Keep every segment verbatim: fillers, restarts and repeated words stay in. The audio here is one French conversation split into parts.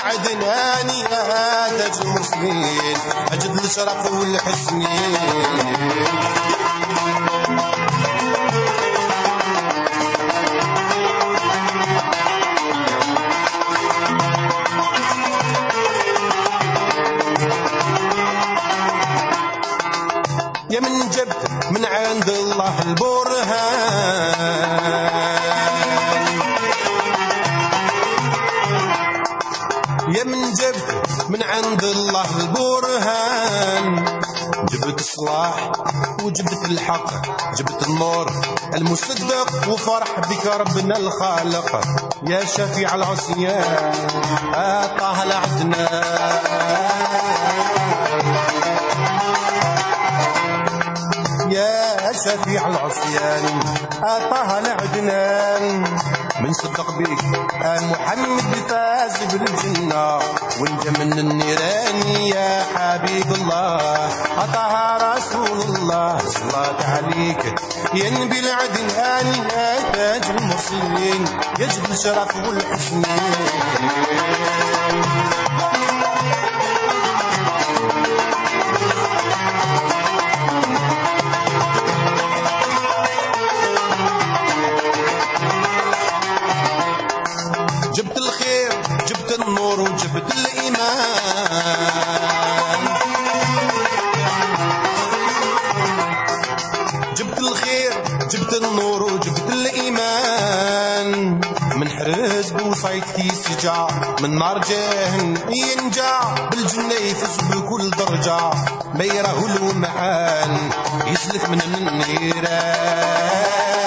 بالعدناني يا تاج المرسلين أجد الشرف والحسنين. يا من جبت من عند الله البرهان، يا من جبت من عند الله البرهان، جبت الصلاح وجبت الحق، جبت النور المصدق وفرح بك ربنا الخالق. يا شفيع العصيان طه العدنان، يا شفيع العصيان طه العدنان. من صدق بيك محمد فاز بالجنة وانت من النيران يا حبيب الله. طه رسول الله صلاة عليك يا نبي العدنان يا تاج المرسلين يجب الشرف والحسنين. جبت الخير جبت النور وجبت الإيمان، جبت الخير جبت النور وجبت الإيمان. من حرز بوصيتي سجع من نار جهنم ينجع بالجنة يفز بكل درجة. ما يراه المعان يسلك من النيران،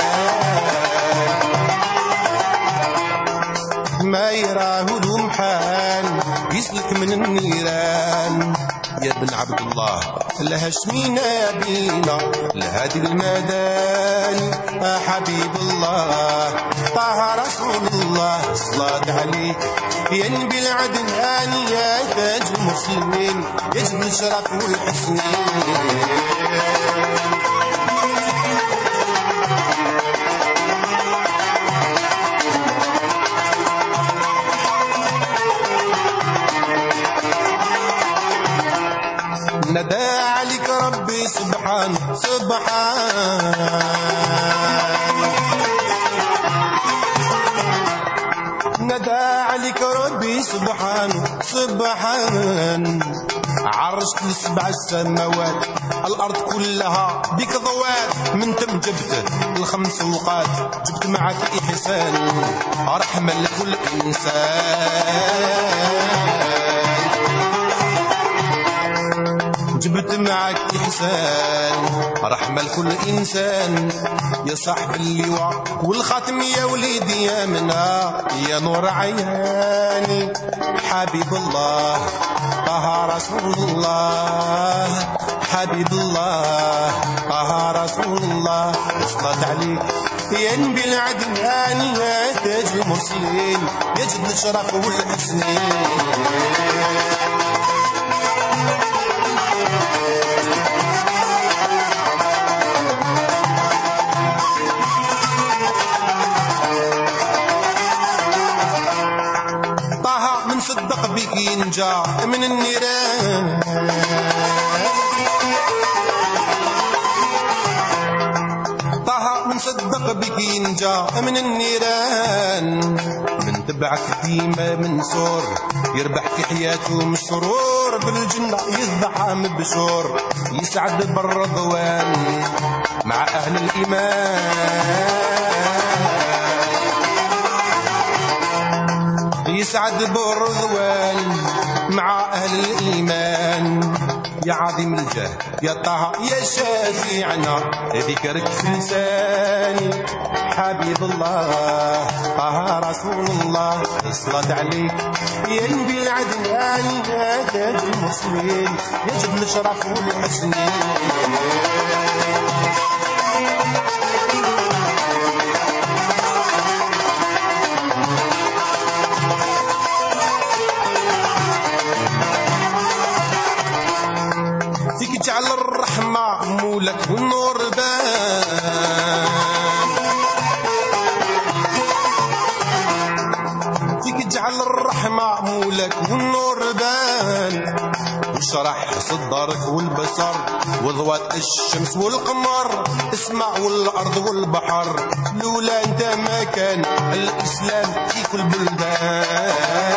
ما يراه المحال يسلك من النيران. يا ابن عبد الله الهاشمي نبينا لهادي المداني حبيب الله. طه رسول الله صلاة عليك يا نبي العدنان يا تاج المسلمين يجب الشرف والحسنين. ندى عليك ربي سبحان سبحان، ندى عليك ربي سبحان سبحان. عرشت لسبع السماوات الأرض كلها بك ضوات. من تم جبت الخمس وقات جبت معك إحسان رحمة لكل إنسان. جبت معك إحسان رحمة لكل إنسان. يا صاحب اللواء والخاتم يا وليدي يا منا يا نور عياني حبيب الله. طه رسول الله حبيب الله. طه رسول الله صلاة عليك يا نبي العدنان يا تاج المرسلين يجد الشرف والحسنين. صدق بك ينجا من النيران، طه من صدق بك ينجا من النيران. من تبعك ديما من سور يربح في حياته مسرور بالجنة يذبح مبشور يسعد بالرضوان مع أهل الإيمان. يسعد بالرضوان مع أهل الإيمان. يا عظيم الجاه يا طه يا شافيعنا ذكرك في لساني حبيب الله. طه رسول الله الصلاة عليك يا نبي العدنان يا تاج المسلمين يجب الشرف والحسنين. فيك جعل الرحمة مولك والنور بان، فيك جعل الرحمة مولك والنور بان وشرح صدرك والبصر وضوات الشمس والقمر اسمع والأرض والبحر لولا انت ما كان الإسلام في كل بلدان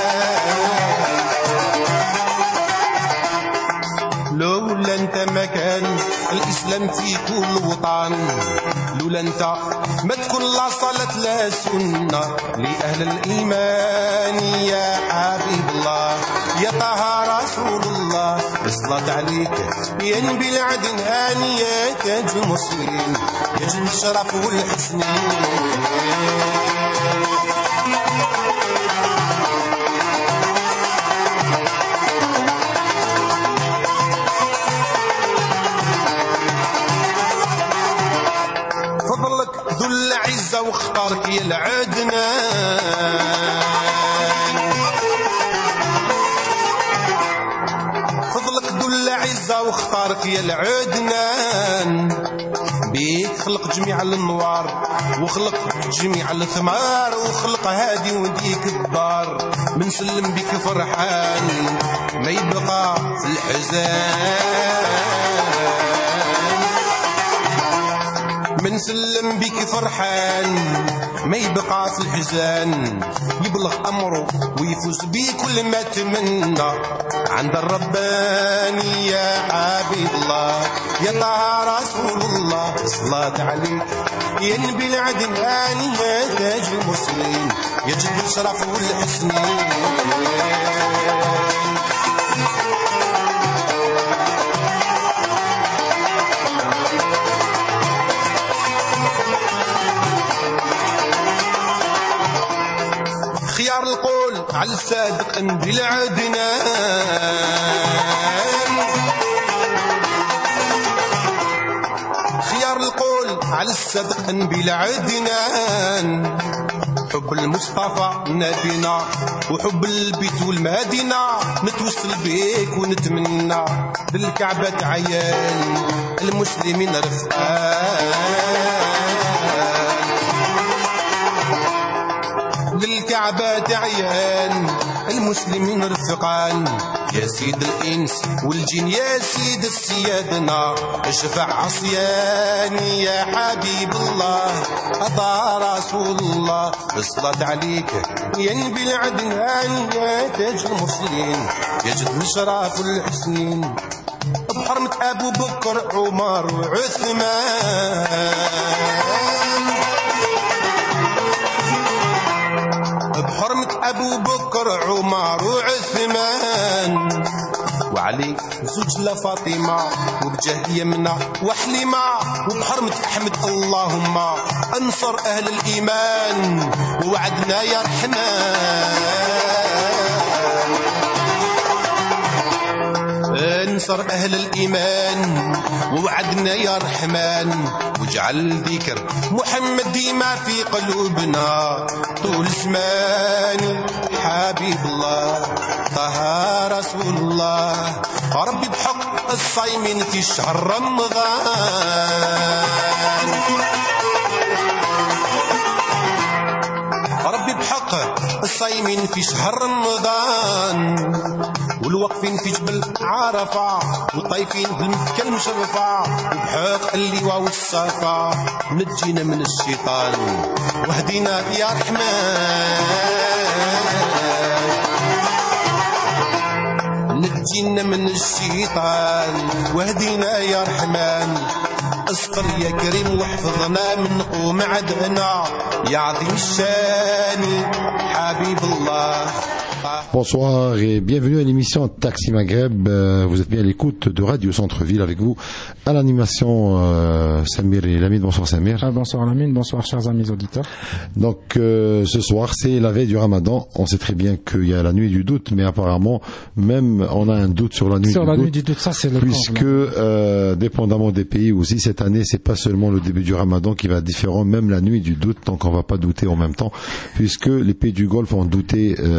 لولا انت ما كان الإسلام في كل وطن لولا انت ما تكون لا صلاة لا سنة لأهل الإيمان يا حبيب الله يا طه رسول الله الصلاة عليك يا نبي العدنان يا تاج المسلمين يا جل الشرف والحسن فضلك ذو العزة واختارك يا العدنان فضلك ذو العزة واختارك يا العدنان بيك خلق جميع الانوار وخلق جميع الثمار وخلق هادي وديك الدار من سلم بك فرحان ما يبقى في الحزان من سلم بك فرحان ما يبقى في الحزان يبلغ أمره ويفوز بيه كل ما تمنى عند الرباني يا حبيب الله يا طه رسول الله الصلاة عليك يا نبي العدنان يا تاج المسلمين يا جد الشرف والحسن خيار القول على الصادق بالعدنان خيار القول على الصادق بالعدنان حب المصطفى نبينا وحب البيت والمدينة نتوصل بيك ونتمنى للكعبة عيان المسلمين رفقان للكعبة عيان المسلمين رفقان يا سيد الإنس والجن يا سيد السيادنا اشفع عصياني يا حبيب الله أطاع رسول الله الصلاة عليك يا نبي العدنان يا تاج المرسلين يا جد الشرف والحسنين بحرمة أبو بكر عمر وعثمان بحرمة أبو بكر عمر وعثمان وعلي زوج لفاطمة وبجاه يمنى وحليمة وبحرمة أحمد اللهم أنصر أهل الإيمان ووعدنا يا رحمن انصر أهل الإيمان ووعدنا يا رحمن واجعل ذكر محمد ديما في قلوبنا طول زمان حبيب الله طه رسول الله ربي بحق الصايمين في شهر رمضان ربي بحق الصايمين في شهر رمضان والوقفين في جبل عرفة والطايفين في المكة المشرفة وبحق اللواء والصفا نجينا من الشيطان واهدينا يا رحمن نجينا من الشيطان واهدينا يا رحمن استر يا كريم واحفظنا من قوم عدنا يا عظيم الشان حبيب الله. Bonsoir et bienvenue à l'émission Taxi Maghreb. Vous êtes bien à l'écoute de Radio Centre-Ville avec vous à l'animation euh, Samir et Lamine. Bonsoir Samir. Ah, bonsoir Lamine, bonsoir chers amis auditeurs. Donc euh, ce soir c'est la veille du Ramadan. On sait très bien qu'il y a la nuit du doute, mais apparemment même on a un doute sur la nuit sur du la doute. Nuit du doute, ça c'est le puisque euh, dépendamment des pays aussi cette année c'est pas seulement le début du Ramadan qui va être différent, même la nuit du doute. Donc on va pas douter en même temps, puisque les pays du Golfe ont douté euh, ce soir.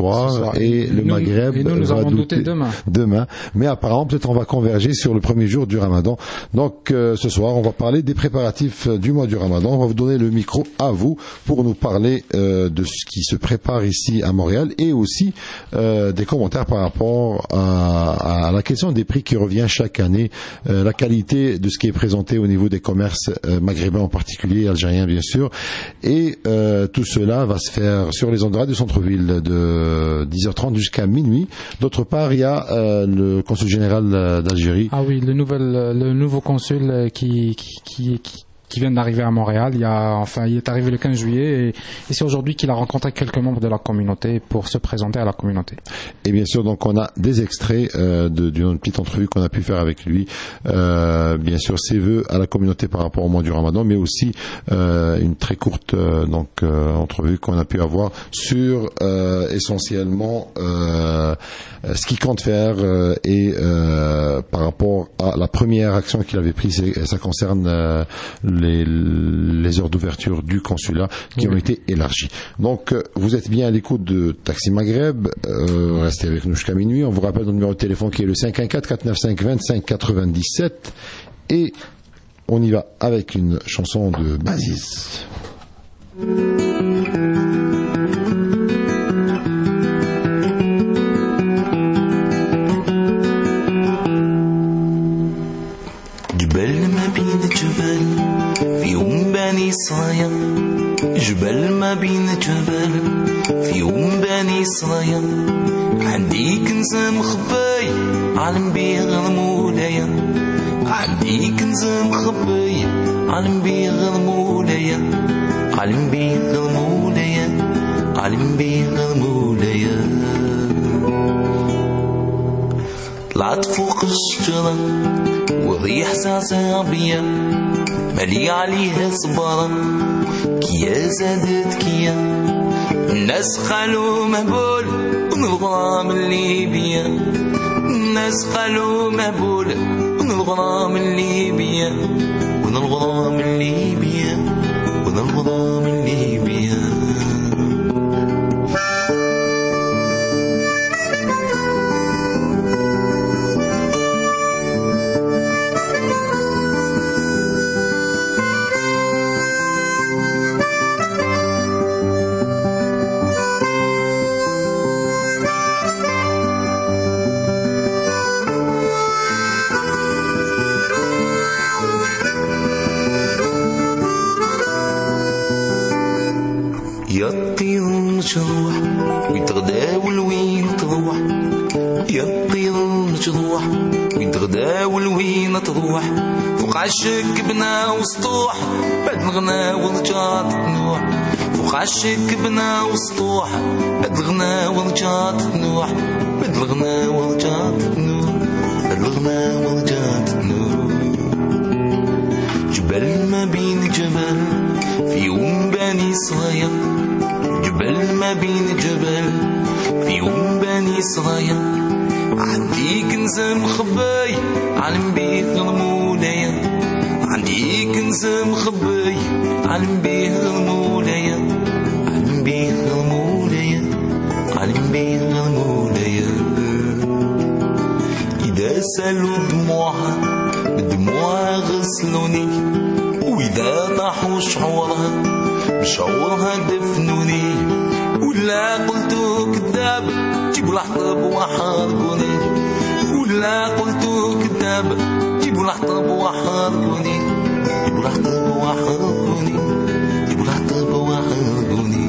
soir, ce soir. et le nous, Maghreb et nous, nous va avons douter douté demain. Demain, mais apparemment peut-être on va converger sur le premier jour du Ramadan. Donc euh, ce soir, on va parler des préparatifs du mois du Ramadan. On va vous donner le micro à vous pour nous parler euh, de ce qui se prépare ici à Montréal et aussi euh, des commentaires par rapport à, à la question des prix qui revient chaque année, euh, la qualité de ce qui est présenté au niveau des commerces euh, maghrébins en particulier, algériens bien sûr, et euh, tout cela va se faire sur les ondes de Radio Centre-Ville de dix heures trente jusqu'à minuit. D'autre part, il y a euh, le consul général d'Algérie. Ah oui, le nouvel, le nouveau consul qui qui qui, qui qui vient d'arriver à Montréal. Il y a, enfin, il est arrivé le quinze juillet et, et c'est aujourd'hui qu'il a rencontré quelques membres de la communauté pour se présenter à la communauté. Et bien sûr, donc on a des extraits euh, de, d'une petite entrevue qu'on a pu faire avec lui. Euh, bien sûr, ses vœux à la communauté par rapport au mois du Ramadan, mais aussi euh, une très courte euh, donc euh, entrevue qu'on a pu avoir sur euh, essentiellement euh, ce qu'il compte faire euh, et euh, par rapport à la première action qu'il avait prise, ça concerne euh, Les, les heures d'ouverture du consulat qui oui. ont été élargies. Donc, euh, vous êtes bien à l'écoute de Taxi Maghreb. Euh, restez avec nous jusqu'à minuit. On vous rappelle notre numéro de téléphone qui est le cinq un quatre, quatre neuf cinq, deux cinq neuf sept. Et on y va avec une chanson de Bazis. صايا جبل ما بين جبل في يوم بني صايا عندي كنز مخبي عالم بيه المولايا عندي كنز مخبي عالم بيه المولايا عالم بيه المولايا عالم بيه المولايا طلعت فوق الشجرة والريح زعزع بيا مالي عليها صبرا كيا زادت كيا الناس قالوا مهبول ونبغى من ليبيا الناس قالوا مهبول ونبغى من ليبيا ونبغى من ليبيا ونبغى من ليبيا مجروح ويتغداول وين تروح يا الطير مجروح ويتغداول وين تروح فوق عشك بنا وسطوح بعد الغنا ورجعت تنوح فوق عشك بنا وسطوح بعد الغنا ورجعت تنوح بعد الغنا ورجعت تنوح بعد الغنا ورجعت تنوح جبل ما بين جبل في يوم بني صغير جبل ما بين جبل في يوم بني صغير عندي كنز مخبي عالم بيه المولايا عندي كنز مخبي عالم بيه المولايا عالم بيه المولايا عالم بيه المولايا إذا سالوا دموعها بدموعها غسلوني وإذا طاحوا شعورها بشعورها دفنوني ولا قلتو كذاب جيبوا الحطب وحرقوني ولا قلتو كذاب جيبوا الحطب وحرقوني جيبوا الحطب وحرقوني جيبوا الحطب وحرقوني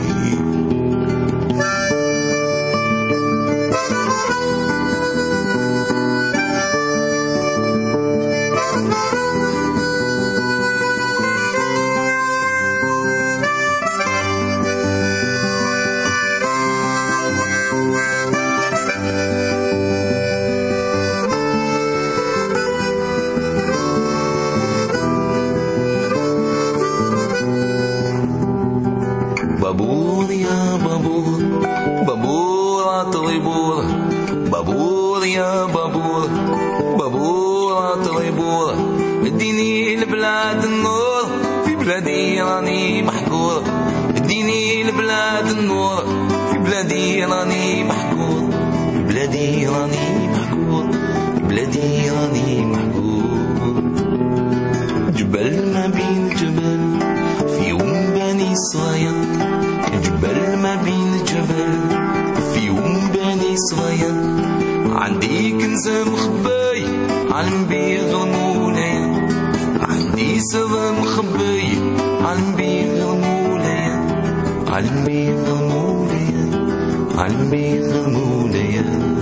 بابور يا بابور بابور عطري بور بابور يا بابور بابور عطري بور اديني لبلاد النور في بلادي راني محقور اديني لبلاد النور في بلادي بلادي راني محقود بلادي راني محقود بلادي راني محقود جبل ما بين جبل في يوم بني صغير جبل ما بين جبل في يوم بني صغير عندي كنز مخبي علم بيه مولاي عندي سبب مخبي علم بيه مولاي علم بيه مولاي علم بيه مولاي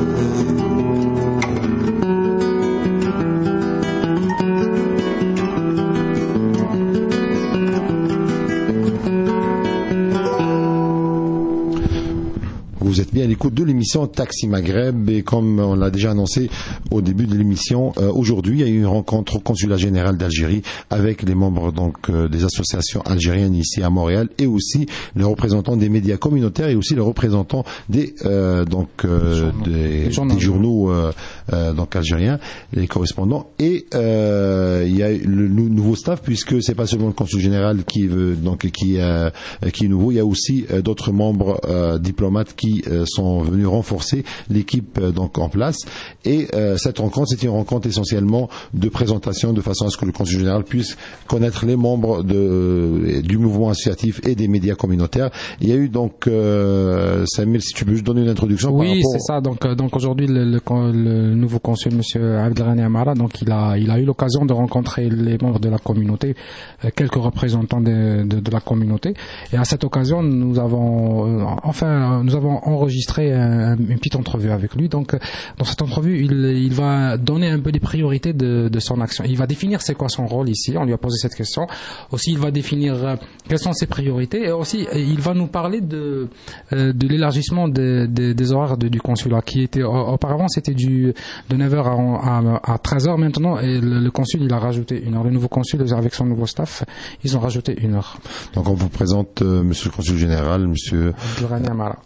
Vous êtes bien à l'écoute de l'émission Taxi Maghreb et comme on l'a déjà annoncé au début de l'émission, euh, aujourd'hui il y a eu une rencontre au consulat général d'Algérie avec les membres donc euh, des associations algériennes ici à Montréal et aussi les représentants des médias communautaires et aussi les représentants des euh, donc euh, des, des journaux euh, euh, donc algériens, les correspondants et euh, il y a le nouveau staff puisque c'est pas seulement le consul général qui veut donc qui euh, qui est nouveau, il y a aussi euh, d'autres membres euh, diplomates qui sont venus renforcer l'équipe donc en place et euh, cette rencontre c'était une rencontre essentiellement de présentation de façon à ce que le consul général puisse connaître les membres de, euh, du mouvement associatif et des médias communautaires. Il y a eu donc euh, Samir, si tu peux juste donner une introduction. Oui, par rapport... c'est ça. Donc donc aujourd'hui le, le, le nouveau consul monsieur Abdelghani Amara, donc il a il a eu l'occasion de rencontrer les membres de la communauté, euh, quelques représentants de, de de la communauté et à cette occasion nous avons euh, enfin nous avons enregistré un, une petite entrevue avec lui. Donc, dans cette entrevue, il, il va donner un peu les priorités de, de son action. Il va définir c'est quoi son rôle ici. On lui a posé cette question. Aussi, il va définir euh, quelles sont ses priorités. Et aussi, il va nous parler de, euh, de l'élargissement de, de, des horaires de, du consulat, qui était auparavant c'était du de neuf heures à, à, à treize heures. Maintenant, et le, le consul il a rajouté une heure. Le nouveau consul avec son nouveau staff, ils ont rajouté une heure. Donc, on vous présente euh, Monsieur le consul général, Monsieur Abdelghani Amara.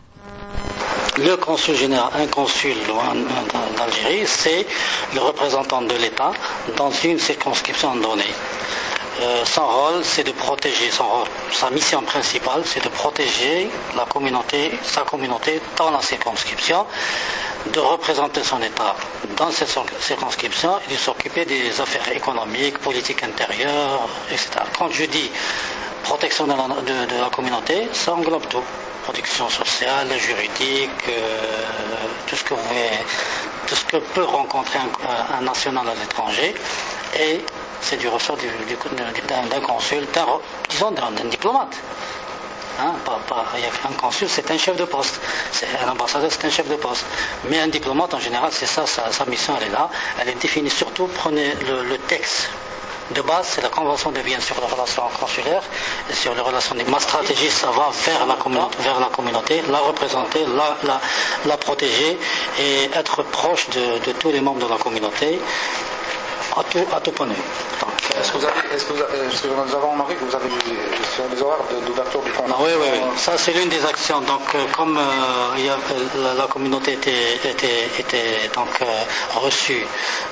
Le consul général, un consul d'Algérie, c'est le représentant de l'État dans une circonscription donnée. Euh, son rôle, c'est de protéger, son rôle, sa mission principale, c'est de protéger la communauté, sa communauté dans la circonscription, de représenter son État dans cette circonscription et de s'occuper des affaires économiques, politiques intérieures, et cetera. Quand je dis protection de la, de, de la communauté, ça englobe tout. Protection sociale, juridique, euh, tout ce que vous voulez, tout ce que peut rencontrer un, un national à l'étranger, et c'est du ressort du, du, d'un, d'un consul, d'un, disons d'un, d'un diplomate. Hein, pas, pas, un consul, c'est un chef de poste. C'est, un ambassadeur, c'est un chef de poste. Mais un diplomate, en général, c'est ça, sa, sa mission, elle est là. Elle est définie surtout, prenez le, le texte. De base, c'est la Convention de Vienne sur les relations consulaires et sur les relations. Ma stratégie, ça va vers la communauté, vers la, communauté, la représenter, la, la, la protéger et être proche de, de tous les membres de la communauté à tout, à tout point de vue. Donc, euh... Est-ce que vous avez, est-ce que vous avez, est-ce que nous avons remarqué que vous avez sur les horaires d'ouverture du consulat? Oui, oui, oui. Ça, c'est l'une des actions. Donc, euh, comme euh, il y a, la, la communauté était, était, était donc euh, reçue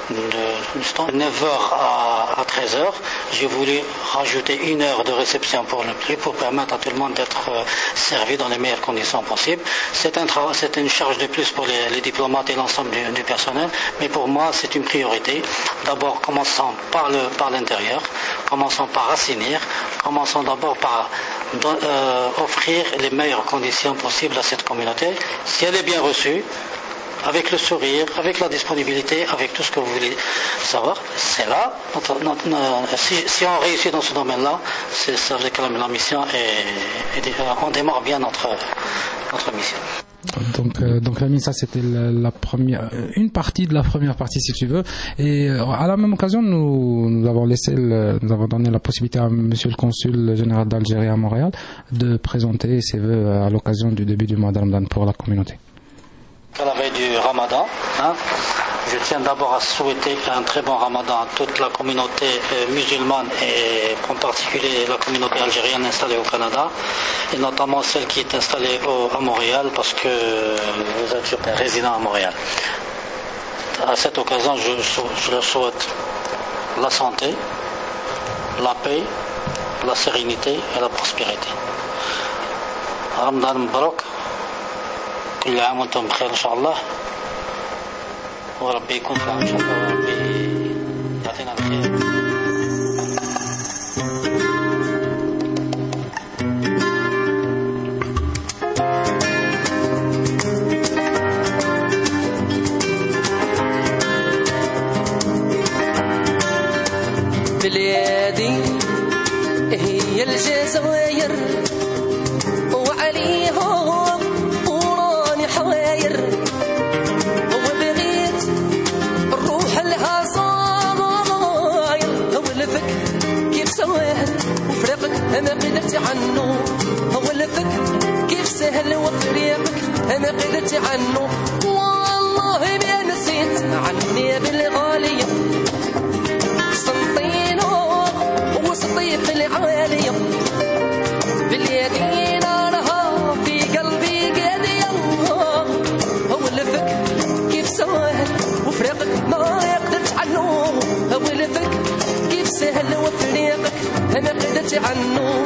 de neuf heures à, à treize heures, j'ai voulu rajouter une heure de réception pour le plus, pour permettre à tout le monde d'être euh, servi dans les meilleures conditions possibles. C'est un travail, c'est une charge de plus pour les, les diplomates et l'ensemble du, du personnel, mais pour moi, c'est une priorité. D'abord, commençons par le, par l'intérieur, commençons par assainir, commençons d'abord par don, euh, offrir les meilleures conditions possibles à cette communauté. Si elle est bien reçue, avec le sourire, avec la disponibilité, avec tout ce que vous voulez savoir, c'est là. Notre, notre, notre, si, si on réussit dans ce domaine-là, c'est, ça veut dire que la, la mission est, est, on démarre bien notre, notre mission. Donc, euh, donc la mise, ça c'était la, la première, une partie de la première partie si tu veux. Et euh, à la même occasion, nous, nous avons laissé, le, nous avons donné la possibilité à Monsieur le Consul général d'Algérie à Montréal de présenter ses vœux à l'occasion du début du mois de Ramadan pour la communauté. À la veille du Ramadan, hein, je tiens d'abord à souhaiter un très bon Ramadan à toute la communauté euh, musulmane et en particulier la communauté algérienne installée au Canada et notamment celle qui est installée au, à Montréal parce que euh, vous êtes résident à Montréal. À cette occasion, je, je leur souhaite la santé, la paix, la sérénité et la prospérité. Ramadan Mbarak كل عام وانتم بخير ان شاء الله وربي يكون فيها ان شاء الله وربي يعطينا الخير. بلادي هي الجزائر وعليها وراني حواير وبغيت الروح لها صاير ولفك كيف سواهل وفريقك انا قدرت عنه ولفك كيف سهل وفريقك انا قدرت عنه والله ما نسيت عني بالغالية وسطيق العالية باليدين نارها في قلبي قادية هو لفك كيف سهل وفريقك ما يقدرش عنه هو لفك كيف سهل وفريقك أنا قدرت عنه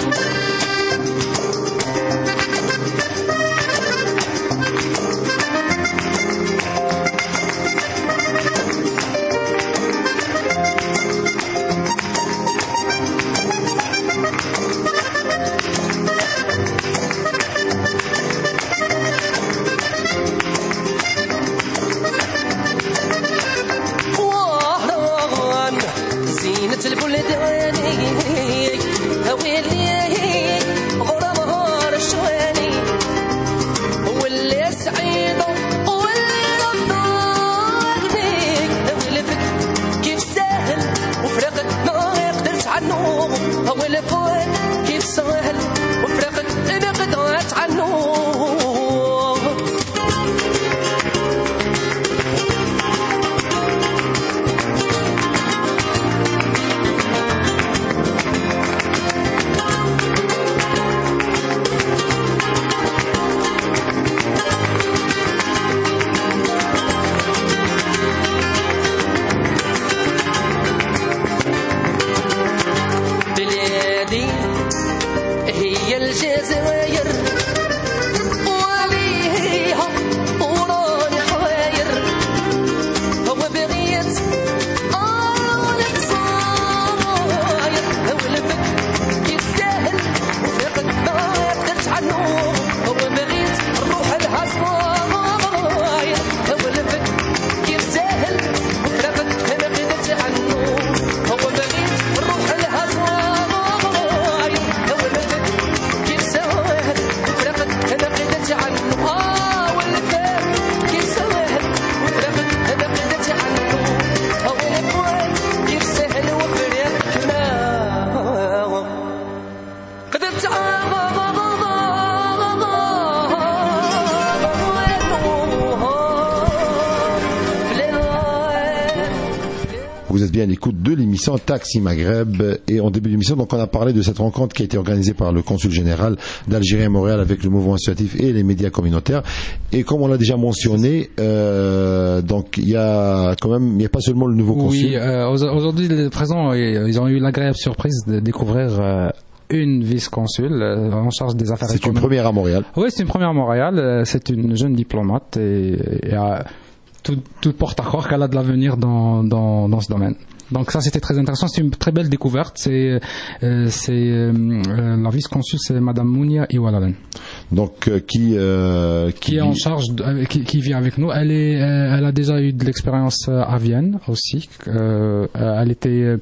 Vous êtes bien à l'écoute de l'émission Taxi Maghreb et en début d'émission, donc on a parlé de cette rencontre qui a été organisée par le consul général d'Algérie à Montréal avec le mouvement associatif et les médias communautaires. Et comme on l'a déjà mentionné, euh, donc il y a quand même, il n'y a pas seulement le nouveau consul. Oui, euh, aujourd'hui les présents, ils ont eu l'agréable surprise de découvrir euh, une vice-consul euh, en charge des affaires économiques. C'est une première à Montréal. Oui, c'est une première à Montréal. Euh, c'est une jeune diplomate et, et euh, tout, tout porte à croire qu'elle a de l'avenir dans, dans, dans ce domaine. Donc ça c'était très intéressant, c'est une très belle découverte. C'est, euh, c'est euh, la vice-consul, c'est Madame Mounia Iwalalen. Donc euh, qui, euh, qui qui est en charge, de, euh, qui, qui vit avec nous. Elle est, euh, elle a déjà eu de l'expérience à Vienne aussi. Euh, elle était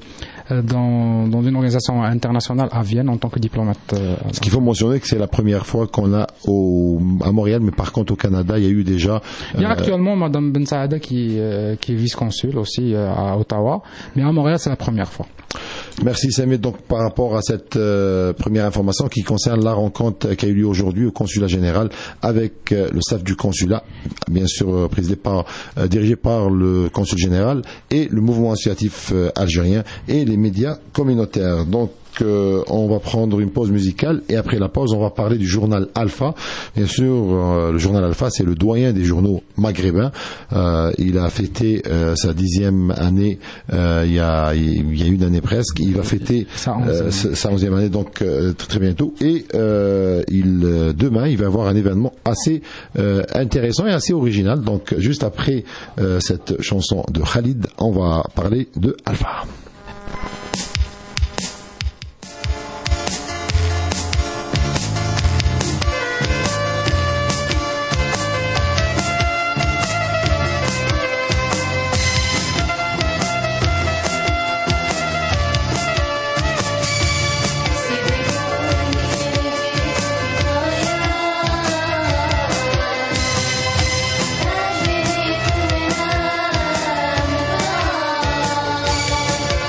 dans, dans une organisation internationale à Vienne en tant que diplomate. Euh, Ce qu'il faut mentionner, que c'est la première fois qu'on a au, à Montréal, mais par contre au Canada, il y a eu déjà. Il y a euh, actuellement Madame Ben Saada qui, euh, qui est vice-consul aussi euh, à Ottawa, mais à Montréal c'est la première fois. Merci Samir. Donc par rapport à cette euh, première information qui concerne la rencontre qui a eu lieu aujourd'hui au consulat général avec euh, le staff du consulat, bien sûr euh, présidé par, euh, dirigé par le consul général et le mouvement associatif euh, algérien et les médias communautaires. Donc euh, on va prendre une pause musicale et après la pause, on va parler du journal Alpha. Bien sûr, euh, le journal Alpha, c'est le doyen des journaux maghrébins. Euh, il a fêté euh, sa dixième année euh, il y a il y a une année presque. Il va fêter euh, sa onzième année donc euh, très bientôt. Et euh, il euh, demain, il va avoir un événement assez euh, intéressant et assez original. Donc juste après euh, cette chanson de Khalid, on va parler de Alpha. Thank you.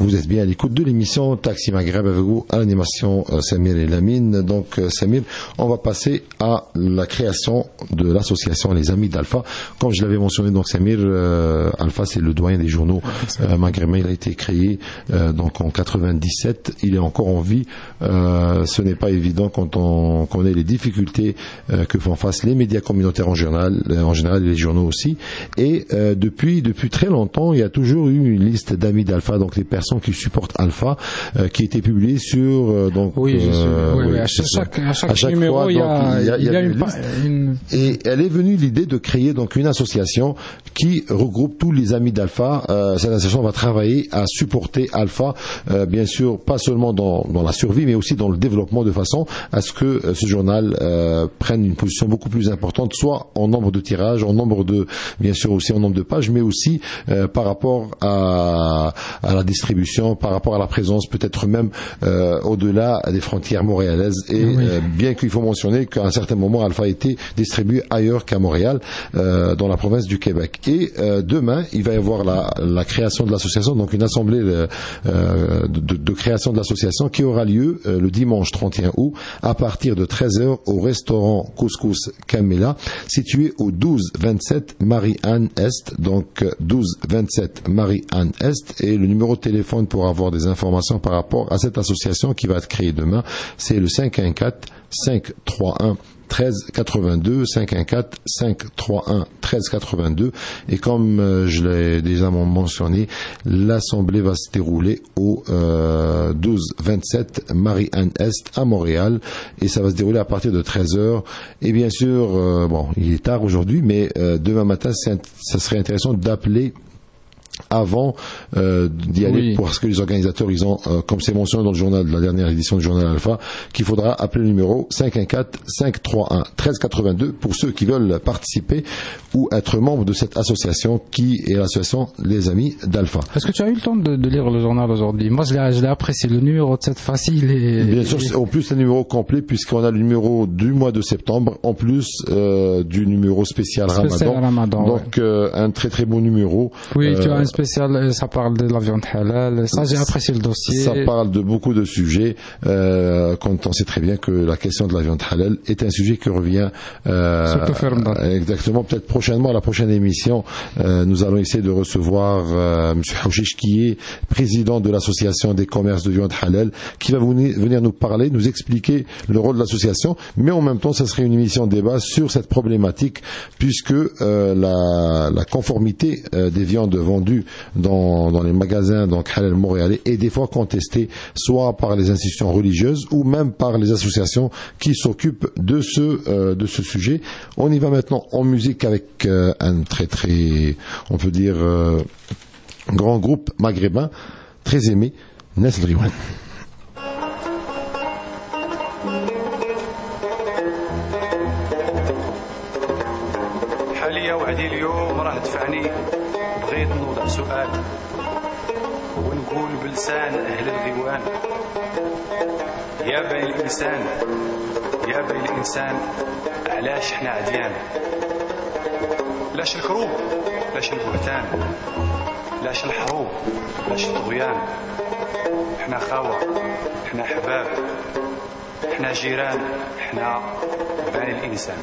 Vous êtes bien à l'écoute de l'émission Taxi Maghreb avec vous à l'animation euh, Samir et Lamine. Donc euh, Samir, on va passer à la création de l'association Les Amis d'Alpha. Comme je l'avais mentionné, donc Samir, euh, Alpha c'est le doyen des journaux euh, maghrébins. Il a été créé euh, donc en quatre-vingt-dix-sept. Il est encore en vie. Euh, ce n'est pas évident quand on connaît les difficultés euh, que font face les médias communautaires en général, euh, en général et les journaux aussi. Et euh, depuis depuis très longtemps, il y a toujours eu une liste d'amis d'Alpha, donc les personnes qui supportent Alpha, euh, qui était publiée sur euh, donc oui, euh, oui, oui, oui, à, chaque, à chaque à chaque numéro fois, il y a, donc, il y a, il y a une, une liste. une... Et elle est venue l'idée de créer donc une association qui regroupe tous les amis d'Alpha. Euh, cette association va travailler à supporter Alpha, euh, bien sûr pas seulement dans, dans la survie, mais aussi dans le développement, de façon à ce que euh, ce journal euh, prenne une position beaucoup plus importante, soit en nombre de tirages, en nombre de, bien sûr aussi en nombre de pages, mais aussi euh, par rapport à, à la distribution, par rapport à la présence, peut-être même euh, au-delà des frontières montréalaises. Et oui. euh, bien qu'il faut mentionner qu'à un certain moment, Alpha a été distribué ailleurs qu'à Montréal, euh, dans la province du Québec. Et euh, demain, il va y avoir la, la création de l'association, donc une assemblée euh, de, de, de création de l'association qui aura lieu euh, le dimanche trente et un août à partir de treize heures au restaurant Couscous Camela, situé au douze vingt-sept Marie-Anne Est, donc douze vingt-sept Marie-Anne Est. Et le numéro de téléphone pour avoir des informations par rapport à cette association qui va être créée demain, c'est le cinq un quatre cinq trois un treize quatre-vingt-deux, cinq un quatre cinq trois un treize quatre-vingt-deux. Et comme euh, je l'ai déjà mentionné, l'assemblée va se dérouler au euh, douze vingt-sept Marie-Anne Est à Montréal, et ça va se dérouler à partir de treize heures. Et bien sûr, euh, bon, il est tard aujourd'hui, mais euh, demain matin, c'est, ça serait intéressant d'appeler avant euh, d'y aller, oui. Parce que les organisateurs, ils ont, euh, comme c'est mentionné dans le journal, de la dernière édition du journal Alpha, qu'il faudra appeler le numéro cinq un quatre cinq trois un treize quatre-vingt-deux pour ceux qui veulent participer ou être membres de cette association qui est l'association Les Amis d'Alpha. Est-ce que tu as eu le temps de, de lire le journal aujourd'hui? Moi, je l'ai, je l'ai apprécié. Le numéro de cette fois-ci, il est... Bien sûr, en plus, c'est un numéro complet puisqu'on a le numéro du mois de septembre, en plus euh, du numéro spécial, spécial Ramadan. Ramadan. Donc, ouais. euh, un très très beau numéro. Oui, euh, tu as un spécial, ça parle de la viande halal. Ça, j'ai apprécié le dossier. Ça parle de beaucoup de sujets, euh, quand on sait très bien que la question de la viande halal est un sujet qui revient euh, exactement, peut-être prochainement, à la prochaine émission, euh, nous allons essayer de recevoir euh, M. Houchiche, qui est président de l'association des commerces de viande halal, qui va venir nous parler, nous expliquer le rôle de l'association, mais en même temps, ça serait une émission de débat sur cette problématique, puisque euh, la, la conformité euh, des viandes vendues dans, dans les magasins donc halal montréalais est des fois contestée, soit par les institutions religieuses ou même par les associations qui s'occupent de ce euh, de ce sujet. On y va maintenant en musique avec euh, un très très, on peut dire, euh, grand groupe maghrébin très aimé, Nesl Riwan. حاليا وعدي اليوم راه دفعني بغيت نوضع سؤال ونقول بلسان أهل الغيوان: يا بني الإنسان يا بني الإنسان علاش حنا عديان؟ لاش الكروب؟ لاش البهتان؟ لاش الحروب؟ لاش الطغيان؟ حنا خاوة، حنا حباب، حنا جيران، حنا بني الإنسان.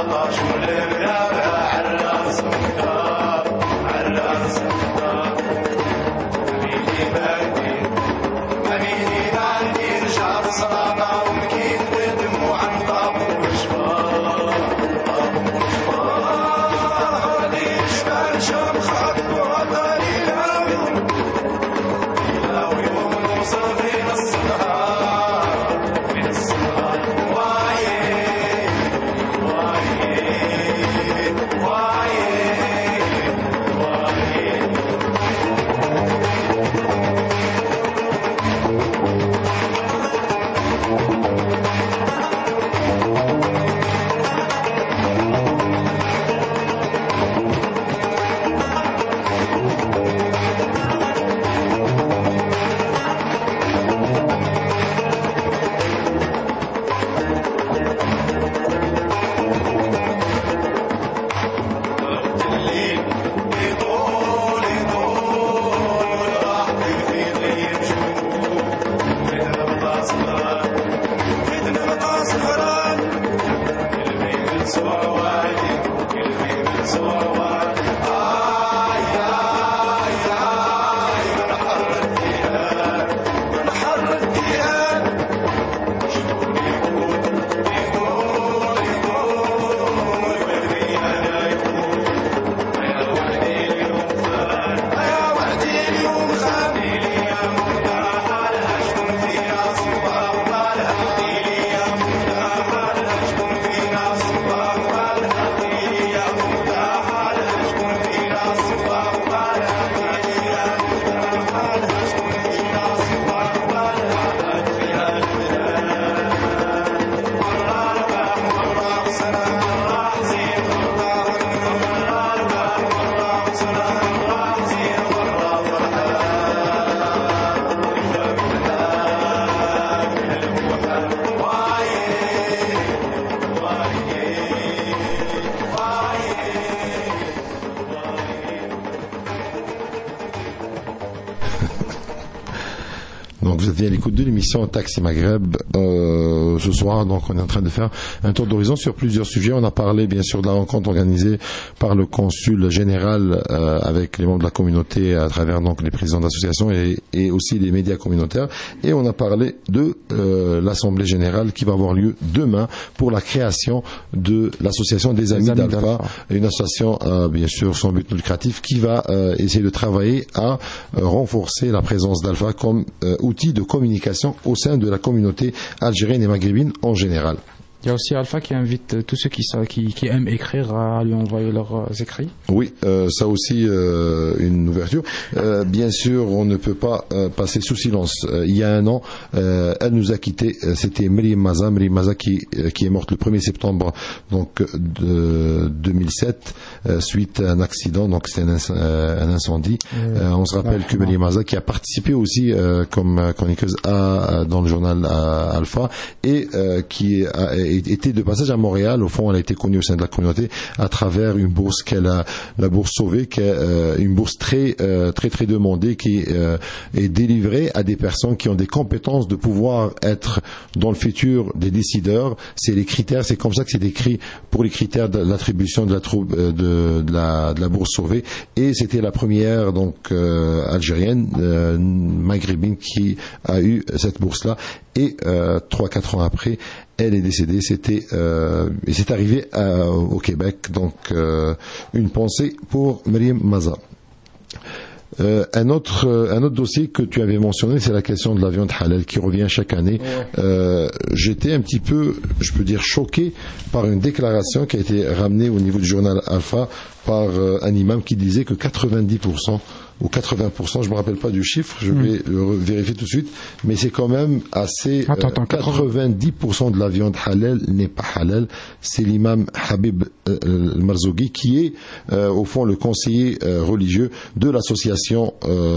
Donc vous êtes bien à l'écoute de l'émission Taxi Maghreb. Euh, ce soir, donc on est en train de faire un tour d'horizon sur plusieurs sujets. On a parlé bien sûr de la rencontre organisée par le consul général euh, avec les membres de la communauté à travers donc les présidents d'associations et, et aussi les médias communautaires. Et on a parlé de euh, l'assemblée générale qui va avoir lieu demain pour la création de l'association des Amis, Amis d'Alpha, d'Alpha, une association euh, bien sûr sans but lucratif qui va euh, essayer de travailler à euh, renforcer la présence d'Alpha comme euh, outil de communication au sein de la communauté algérienne et maghrébine en général. Il y a aussi Alpha qui invite tous ceux qui, qui, qui aiment écrire à lui envoyer leurs écrits. Oui, euh, ça aussi euh, une ouverture. Euh, bien sûr, on ne peut pas euh, passer sous silence. Euh, il y a un an, euh, elle nous a quittés. C'était Miriam Maza, Miriam Maza qui, euh, qui est morte le premier septembre donc de deux mille sept euh, suite à un accident. Donc c'était un, euh, un incendie. Euh, on se rappelle que Miriam Maza qui a participé aussi euh, comme chroniqueuse à, dans le journal à Alpha et euh, qui a était de passage à Montréal. Au fond, elle a été connue au sein de la communauté à travers une bourse qu'elle a, la bourse Sauvée, qui est euh, une bourse très, euh, très, très demandée, qui euh, est délivrée à des personnes qui ont des compétences de pouvoir être dans le futur des décideurs. C'est les critères, c'est comme ça que c'est décrit pour les critères de l'attribution de la, troupe, de, de la, de la bourse Sauvée. Et c'était la première donc euh, algérienne, euh, maghrébine, qui a eu cette bourse-là. Et euh, trois, quatre ans après, elle est décédée. C'était euh, et c'est arrivé à, au Québec. Donc euh, une pensée pour Miriam Maza. Euh, un autre euh, un autre dossier que tu avais mentionné, c'est la question de la viande halal qui revient chaque année. Ouais. Euh, j'étais un petit peu, je peux dire, choqué par une déclaration qui a été ramenée au niveau du journal Alpha par euh, un imam qui disait que quatre-vingt-dix pour cent ou quatre-vingts pour cent, je me rappelle pas du chiffre, je vais mmh. le vérifier tout de suite, mais c'est quand même assez. Attends, attends, euh, quatre-vingt-dix pour cent de la viande halal n'est pas halal. C'est l'imam Habib euh, Marzougui qui est euh, au fond le conseiller euh, religieux de l'association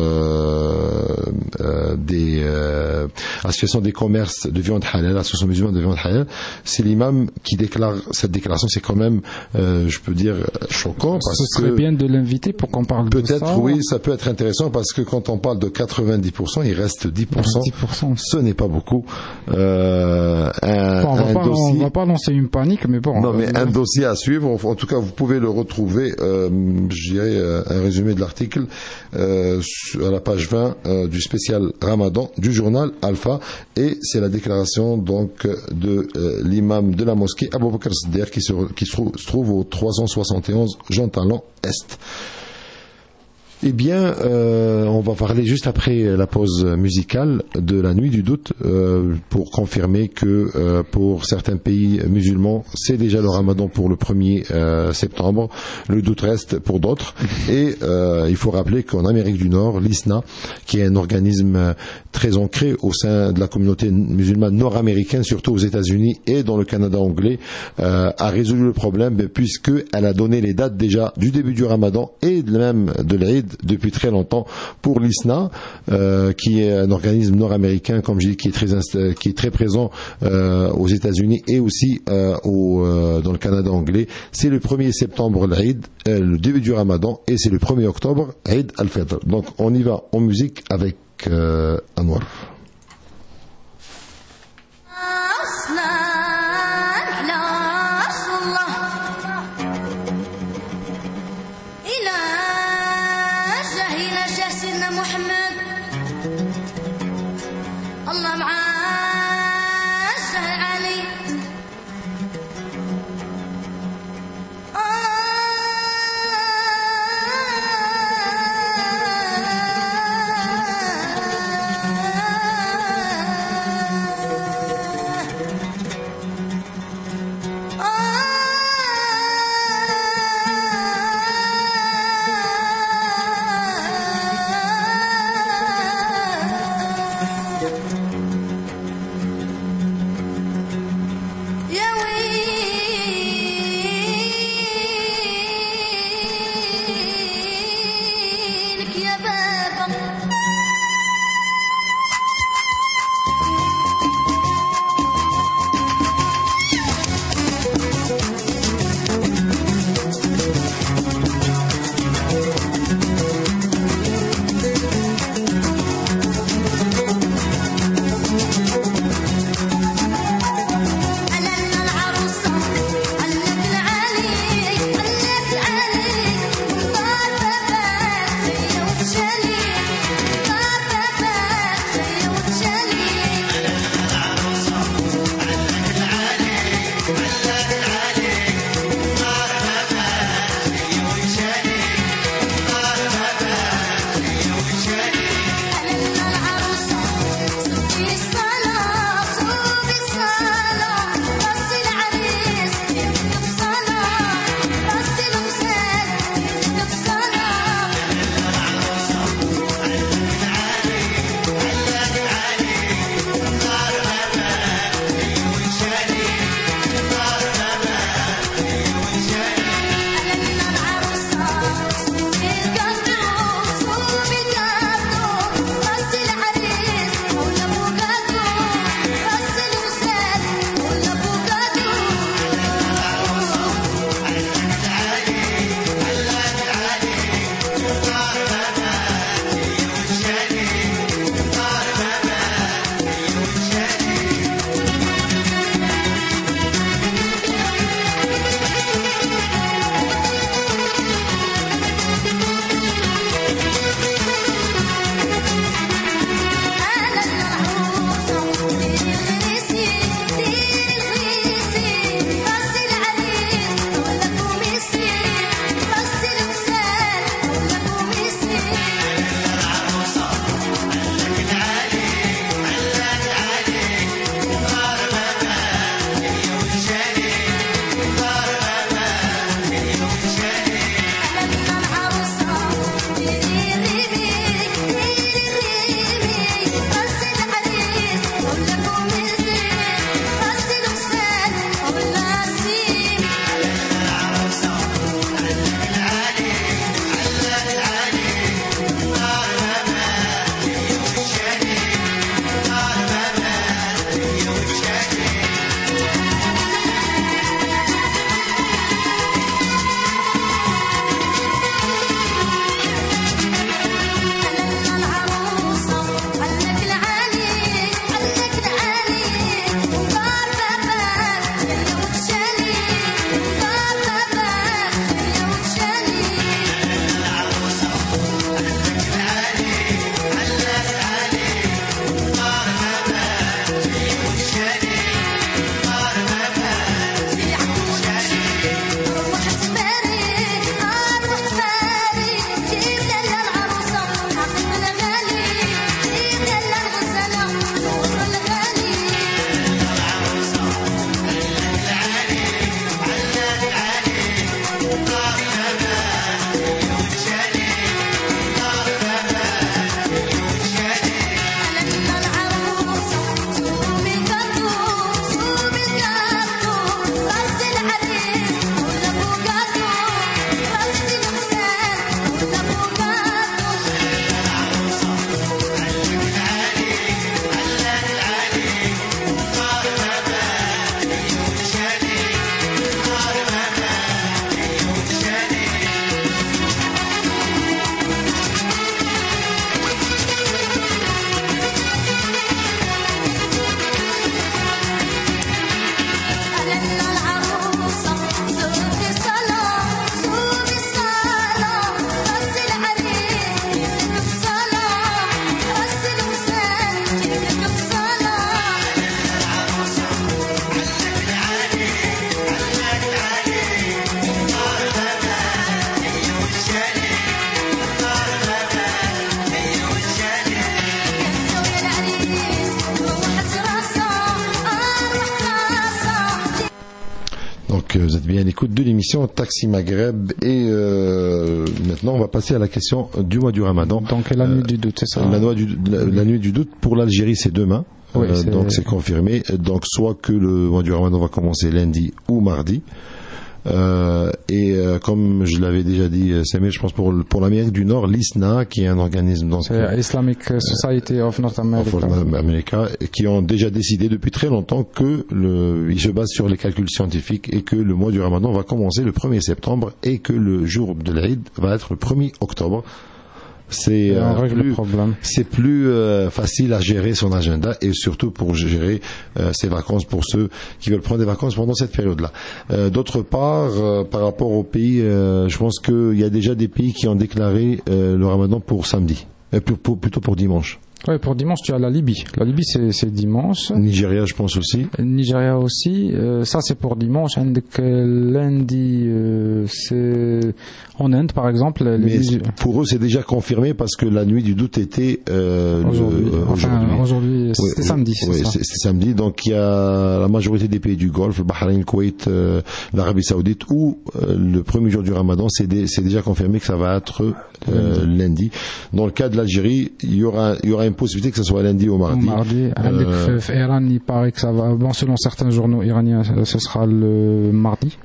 euh, euh, des euh, association des commerces de viande halal, l'association musulmane de viande halal. C'est l'imam qui déclare cette déclaration. C'est quand même, euh, je peux dire, choquant. Parce Ce serait que bien de l'inviter pour qu'on parle de ça. Peut-être, oui, ça peut peut être intéressant parce que quand on parle de quatre-vingt-dix pour cent, il reste dix pour cent. dix pour cent. Ce n'est pas beaucoup. Euh, un, Bon, on va un pas, dossier... on va pas lancer une panique, mais bon. Non, mais euh, un dossier à suivre. En tout cas, vous pouvez le retrouver. Euh, je dirais euh, un résumé de l'article euh, à la page vingt euh, du spécial Ramadan du journal Alpha, et c'est la déclaration donc de euh, l'imam de la mosquée Abou Bakr Siddiq qui se, qui se trouve, se trouve au trois cent soixante et onze Jean Talon Est. Eh bien, euh, on va parler juste après la pause musicale de la nuit du doute euh, pour confirmer que euh, pour certains pays musulmans, c'est déjà le ramadan pour le premier euh, septembre. Le doute reste pour d'autres. Et euh, il faut rappeler qu'en Amérique du Nord, l'I S N A, qui est un organisme très ancré au sein de la communauté musulmane nord-américaine, surtout aux États-Unis et dans le Canada anglais, euh, a résolu le problème puisqu'elle a donné les dates déjà du début du ramadan et même de l'Eid depuis très longtemps pour l'I S N A, euh, qui est un organisme nord-américain, comme je dis, qui est très inst- qui est très présent euh, aux États-Unis et aussi euh, au, euh, dans le Canada anglais. C'est le premier septembre l'Eid, euh, le début du Ramadan, et c'est le premier octobre Eid al-Fitr. Donc on y va en musique avec euh, Anwar. Ah Donc vous êtes bien à l'écoute de l'émission Taxi Maghreb et euh, maintenant on va passer à la question du mois du Ramadan. Donc la nuit euh, du doute, c'est ça? La, du, la, la nuit du doute pour l'Algérie, c'est demain. Oui, euh, c'est... Donc c'est confirmé. Donc soit que le mois du Ramadan va commencer lundi ou mardi. Euh, et euh, comme je l'avais déjà dit, Samir, je pense pour pour l'Amérique du Nord, l'I S N A, qui est un organisme donc c'est Islamic Society of North America, of North America, qui ont déjà décidé depuis très longtemps que le, ils se basent sur les calculs scientifiques et que le mois du Ramadan va commencer le premier septembre et que le jour de l'Aïd va être le premier octobre. C'est euh, plus, c'est plus euh, facile à gérer son agenda et surtout pour gérer euh, ses vacances pour ceux qui veulent prendre des vacances pendant cette période-là. Euh, d'autre part, euh, par rapport aux pays, euh, je pense qu'il y a déjà des pays qui ont déclaré euh, le Ramadan pour samedi, euh, plutôt, plutôt pour dimanche. Oui, pour dimanche, tu as la Libye. La Libye, c'est, c'est dimanche. Nigeria, je pense aussi. Nigeria aussi. Euh, ça, c'est pour dimanche. Lundi, euh, c'est en Inde, par exemple. Les Mais mus... pour eux, c'est déjà confirmé parce que la nuit du doute était euh, aujourd'hui. Le, euh, enfin, aujourd'hui, aujourd'hui c'était oui, samedi. C'est oui, ça. C'est, c'est samedi. Donc, il y a la majorité des pays du Golfe, le Bahreïn, le Koweït, euh, l'Arabie Saoudite, où euh, le premier jour du Ramadan, c'est, des, c'est déjà confirmé que ça va être euh, lundi. Dans le cas de l'Algérie, il y aura, il y aura une possibilité que ce soit lundi ou mardi. Ou mardi. Euh... Iran, il paraît que ça va. Bon, selon certains journaux iraniens, ce sera le mardi.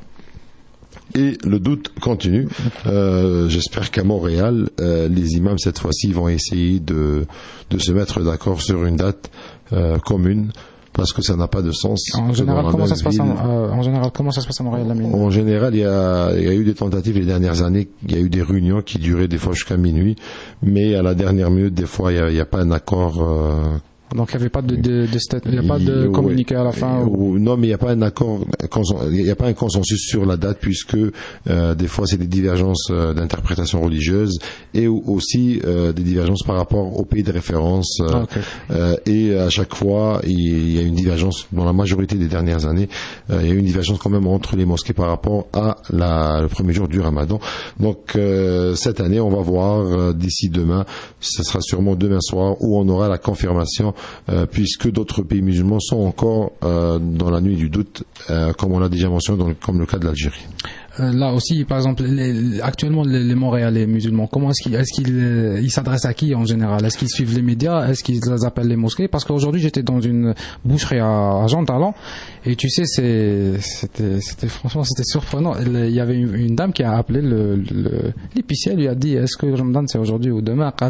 Et le doute continue. Euh, j'espère qu'à Montréal, euh, les imams cette fois-ci vont essayer de de se mettre d'accord sur une date euh, commune. Parce que ça n'a pas de sens. En général, comment ça se passe en, euh, en général, comment ça se passe à Montréal, la mine? En général, il y a, il y a eu des tentatives les dernières années. Il y a eu des réunions qui duraient des fois jusqu'à minuit. Mais à la dernière minute, des fois, il n'y a, il y a pas un accord, euh, donc il n'y avait pas de, de, de, stat... il y a pas de communiqué à la fin ou... Non, mais il n'y a pas un accord, il n'y a pas un consensus sur la date puisque euh, des fois c'est des divergences euh, d'interprétation religieuse et aussi euh, des divergences par rapport au pays de référence. Euh, okay. euh, et à chaque fois il y a une divergence dans la majorité des dernières années. Euh, il y a eu une divergence quand même entre les mosquées par rapport à la, le premier jour du Ramadan. Donc euh, cette année, on va voir euh, d'ici demain, ce sera sûrement demain soir où on aura la confirmation. Euh, puisque d'autres pays musulmans sont encore euh, dans la nuit du doute, euh, comme on l'a déjà mentionné, dans le, comme le cas de l'Algérie. Euh, là aussi, par exemple, les, actuellement, les, les Montréalais musulmans, comment est-ce qu'ils, est-ce qu'ils euh, ils s'adressent à qui en général? Est-ce qu'ils suivent les médias? Est-ce qu'ils appellent les mosquées? Parce qu'aujourd'hui, j'étais dans une boucherie à, à Jean-Talon, et tu sais, c'est, c'était, c'était franchement, c'était surprenant. Il y avait une, une dame qui a appelé le, le, l'épicier, lui a dit, est-ce que Ramadan c'est aujourd'hui ou demain? Ça,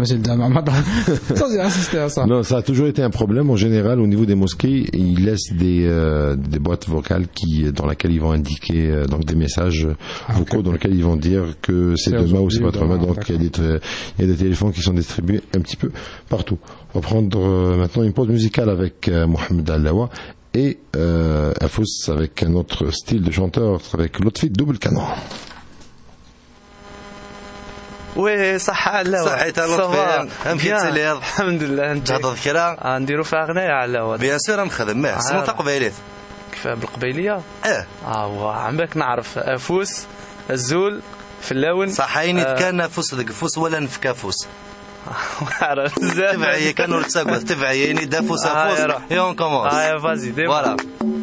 j'ai assisté à ça. Non, ça a toujours été un problème. En général, au niveau des mosquées, ils laissent des, euh, des boîtes vocales qui, dans lesquelles ils vont indiquer euh, donc des messages vocaux okay. dans lesquels ils vont dire que c'est, c'est demain ou c'est pas demain. Donc il y, a des, il y a des téléphones qui sont distribués un petit peu partout. On va prendre euh, maintenant une pause musicale avec euh, Mohamed Allawa et euh, Afous avec un autre style de chanteur avec Lotfi Double Canon. وي صح علاوة صحيت لطفي مكيت ليض الحمد لله انت جهد الذكرى نديرو فيها غناية علاوة بيان سور نخدم معاه سمو تقبيليت كيف بالقبيلية اه اه عمرك نعرف افوس الزول في اللون صحيني آه. كان فوس دق فوس ولا نفكا فوس عرفت بزاف تبعي كانوا تساقوا تبعي يعني دافوس افوس يون كومونس اه فازي فوالا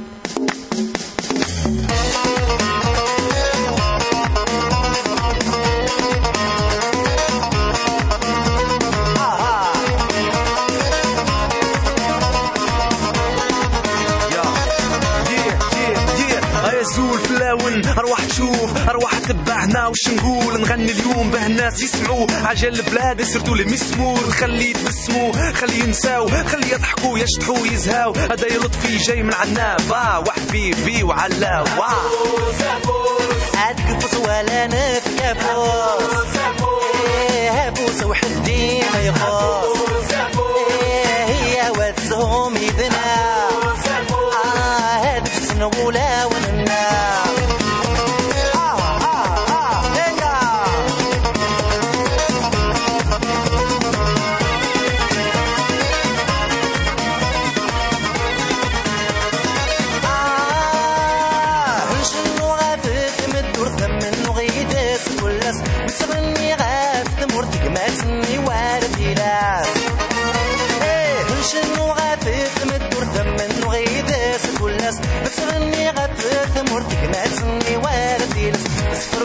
زول فلاون اروح تشوف اروح تبعنا وش نقول نغني اليوم به الناس يسمعوا عجل البلاد سيرتو لي مسمور خلي يتبسموا خلي ينساو خلي يضحكوا يشطحوا يزهاو هذا لطفي جاي من عناب اه واحد بي بي وعلاو عاد قفص ولا نفكا فوس ايه بوس وحدي ما يخص ايه هي واتسهم يبنى اه هاد سنولا وننا نشنو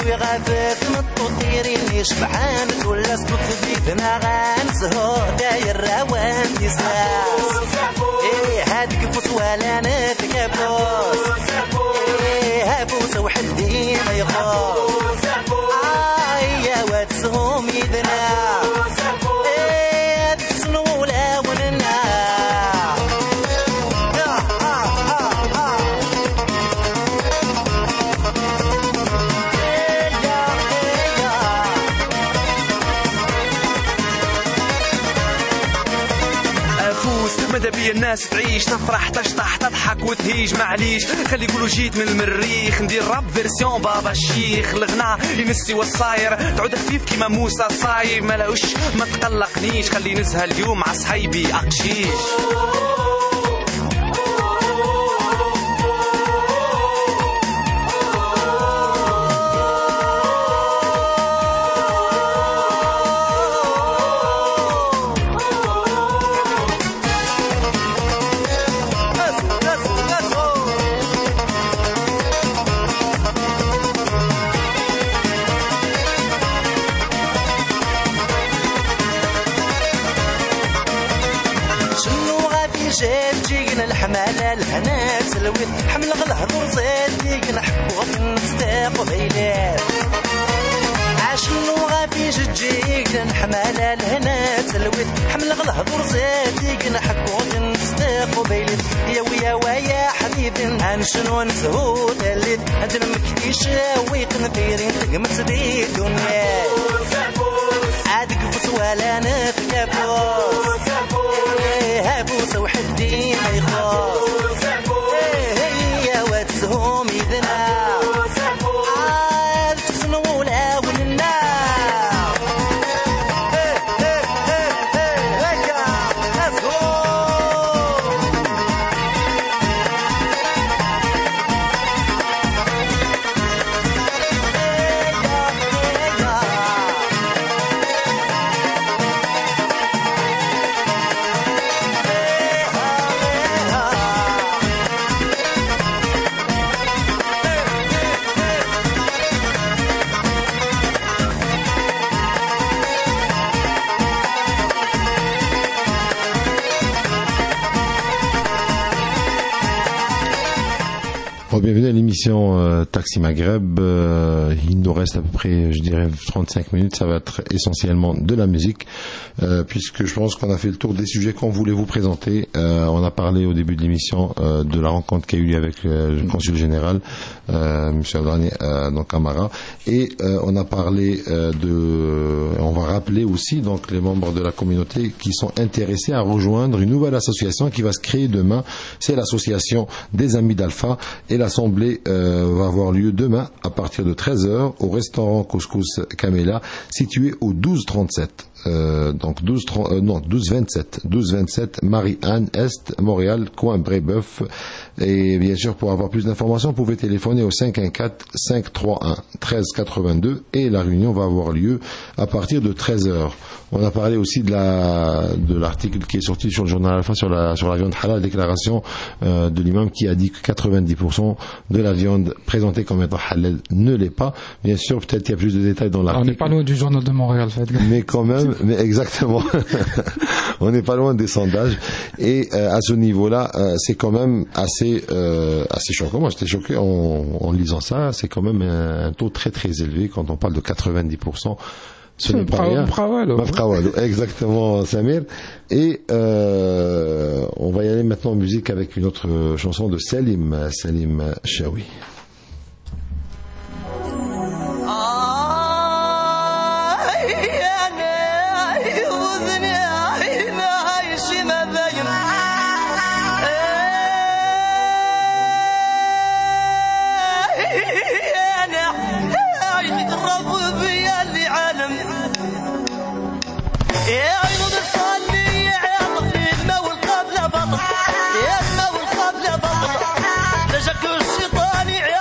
ثوي غافت مطوطيرين شبعان ولا سكوت بيتنا غنسهو داير روان ديساس ايه هادك فوس ولا نفك بوس ايه هابوس وحدي ما يخاف اه يا واد سهم يدنا ايه تسنو ولا وننا ماذا بيا الناس تعيش تفرح تشطح تضحك وتهيج معليش خلي يقولوا جيت من المريخ ندير راب فيرسيون بابا الشيخ الغناء ينسي والصاير تعود خفيف كيما موسى صاير ملاوش ما تقلقنيش خلي نزهى اليوم مع صحيبي أقشيش الحمالة الهنا سلويت حمل غلهضور زاديك نحكو نستاق وبيلات عاشنو غافي جيك الحمالة الهنا سلويت حمل غلهضور زاديك نحكو نستاق وبيلات يا ويا ويا حبيبي هنشنو نسهو تلت هاد المكتيش ويق نطيرين تقمت دي الدنيا عادك فوس ولا نفك بوس هابوس وحدي ما يخاف هي واتسهم يدنا عاد تسنو ولا وننا Bienvenue à l'émission euh, Taxi Maghreb. Euh, il nous reste à peu près, je dirais, trente-cinq minutes. Ça va être essentiellement de la musique, euh, puisque je pense qu'on a fait le tour des sujets qu'on voulait vous présenter. Euh, on a parlé au début de l'émission euh, de la rencontre qu'il y a eu lieu avec euh, le consul général, euh, M. Abdelghani euh, donc Amara, et euh, on a parlé euh, de. On va rappeler aussi donc les membres de la communauté qui sont intéressés à rejoindre une nouvelle association qui va se créer demain. C'est l'association des Amis d'Alpha, et l'assemblée euh, va avoir lieu demain à partir de treize heures au restaurant Couscous Camela, situé au douze trente-sept. Euh, donc douze trente, euh, non douze vingt-sept douze vingt-sept Marie-Anne Est, Montréal, coin Brébeuf. Et bien sûr, pour avoir plus d'informations, vous pouvez téléphoner au cinq un quatre cinq trois un treize quatre-vingt-deux, et la réunion va avoir lieu à partir de treize heures. On a parlé aussi de la de l'article qui est sorti sur le journal Alpha sur la sur la viande halal, la déclaration euh, de l'imam qui a dit que quatre-vingt-dix pour cent de la viande présentée comme étant halal ne l'est pas. Bien sûr, peut-être qu'il y a plus de détails dans l'article. On n'est pas loin du journal de Montréal, fait. Mais quand même, mais exactement, on n'est pas loin des sondages. Et euh, à ce niveau-là, euh, c'est quand même assez euh, assez choquant. Moi, j'étais choqué en, en lisant ça. C'est quand même un, un taux très très élevé quand on parle de quatre-vingt-dix pour cent. Ce n'est pas rien. Exactement, Samir. Et euh, on va y aller maintenant en musique avec une autre chanson de Salim, Salim Chaoui. الشيطان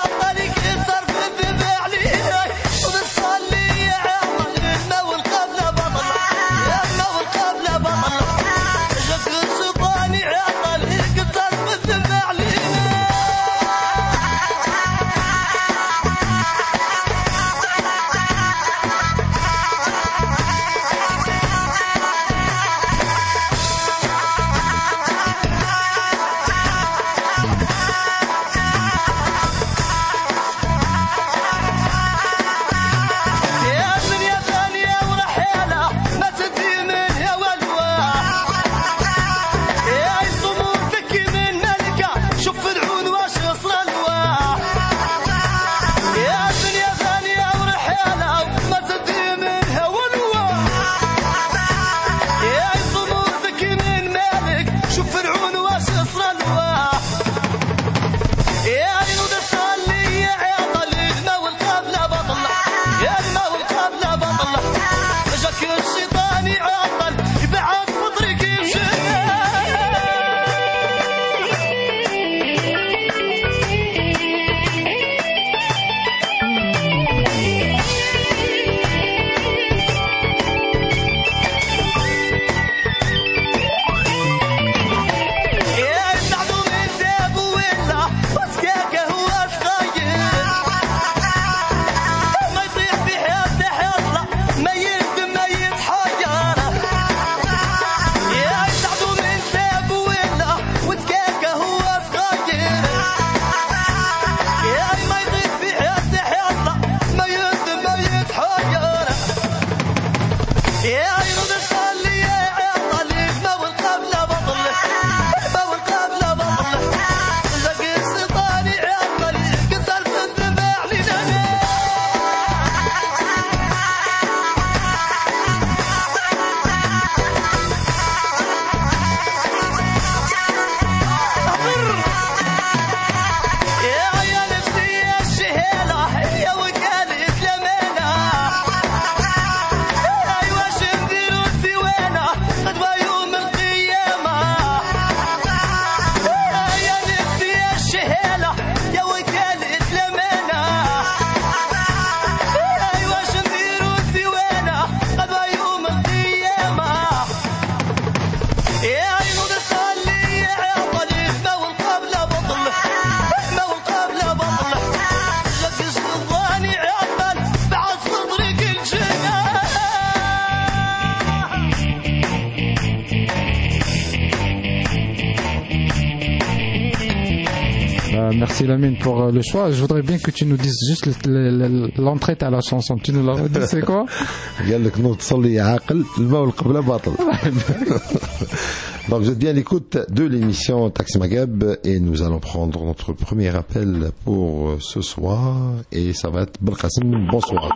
merci Lamine pour euh, le choix. Je voudrais bien que tu nous dises juste le- le- le- l'entrée à la chanson. Tu nous la redis, c'est quoi? قال لك نوض تصلي عاقل الماء والقبلة باطل. Donc vous êtes bien à l'écoute de l'émission Taxi Maghreb et nous allons prendre notre premier appel pour euh, ce soir et ça va être Belkacem. Bonsoir.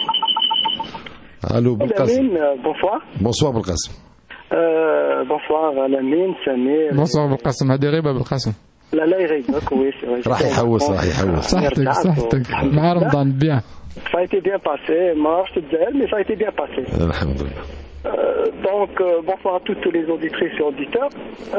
Allô Belkacem. Lamine, euh, bonsoir. Bonsoir Belkacem. Euh, bonsoir Lamine, Samir. Bonsoir Belkacem. هادي بالقاسم. لا لا يغيبك oui c'est vrai. راح يحوس راح يحوس. صحتك صحتك. مع رمضان bien. Ça a été bien passé, mort je te disais, mais ça a été bien passé. Alhamdulillah. Euh, donc euh, bonsoir à toutes les auditrices et auditeurs. Euh,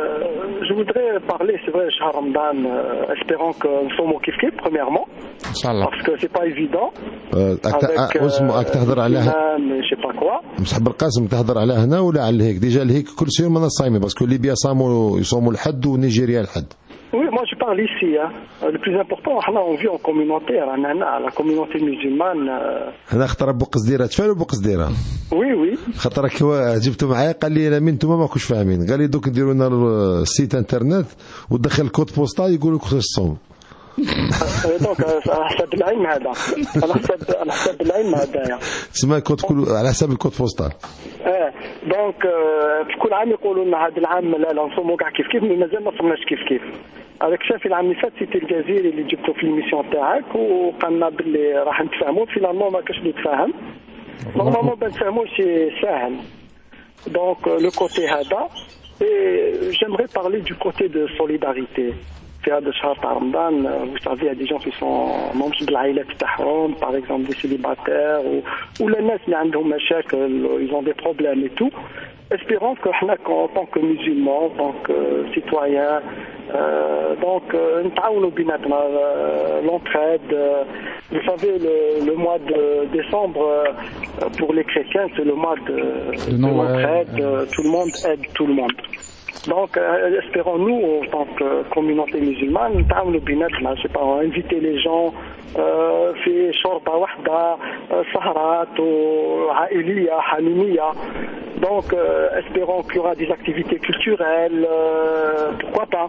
je voudrais parler, c'est vrai, Shahar Ramadan, euh, espérant que nous sommes au kiff-kiff premièrement. Inch'Allah. Parce que c'est pas évident. آه، أكت- Avec آه، اسمه راك تهضر عليها l'imam et je sais pas quoi. مسحب القاسم تهضر على هنا ولا على الهيك ديجا الهيك كل شيء من الصايمه باسكو ليبيا صاموا يصوموا الحد ونيجيريا الحد. Oui, moi je parle ici. Hein. Le plus important, on vit en communauté, la communauté musulmane. euh, هنا خطر بوقس ديرها تفعلوا بوقس ديرها Oui, oui. خاطرك هو جبته معايا قال لي انا من انتم ما كوش فاهمين قال لي دوك نديروا لنا السيت انترنت وتدخل الكود بوستال يقول لك خصك تصوم. Euh, donc euh, على حسب العلم هذا على حسب على حسب العلم هذايا. تسمى كود كل على حساب الكود بوستال. اه دونك آه، في كل عام يقولوا لنا هذا العام لا لا نصوموا كاع كيف كيف، مي مازال ما صمناش كيف كيف. هذاك شاف العام اللي فات سيتي الجزيري اللي جبته في الميسيون تاعك وقالنا باللي راح نتفاهموا، فينالمون ما كاش نتفاهم. نورمالمون بنتفاهموا شي ساهل. دونك لو كوتي هذا et j'aimerais parler du côté de solidarité. في هذا الشهر تاع رمضان vous savez il y a des gens qui sont ماهمش بالعائلات تاعهم par exemple des célibataires ou ولا الناس اللي عندهم مشاكل ils ont des problèmes et tout. Espérons que حنا en tant que musulmans, en tant que citoyens, euh, donc نتعاونوا بيناتنا l'entraide. Vous savez le, le mois de décembre pour les chrétiens c'est le mois de, de, de l'entraide, tout le monde aide tout le monde. Donc, euh, espérons-nous, en tant que communauté musulmane, نتعاونوا بيناتنا, je sais pas, inviter les gens euh, في شوربة واحدة, سهرات وعائلية حميمية. Donc, euh, espérons qu'il y aura des activités culturelles, euh, pourquoi pas.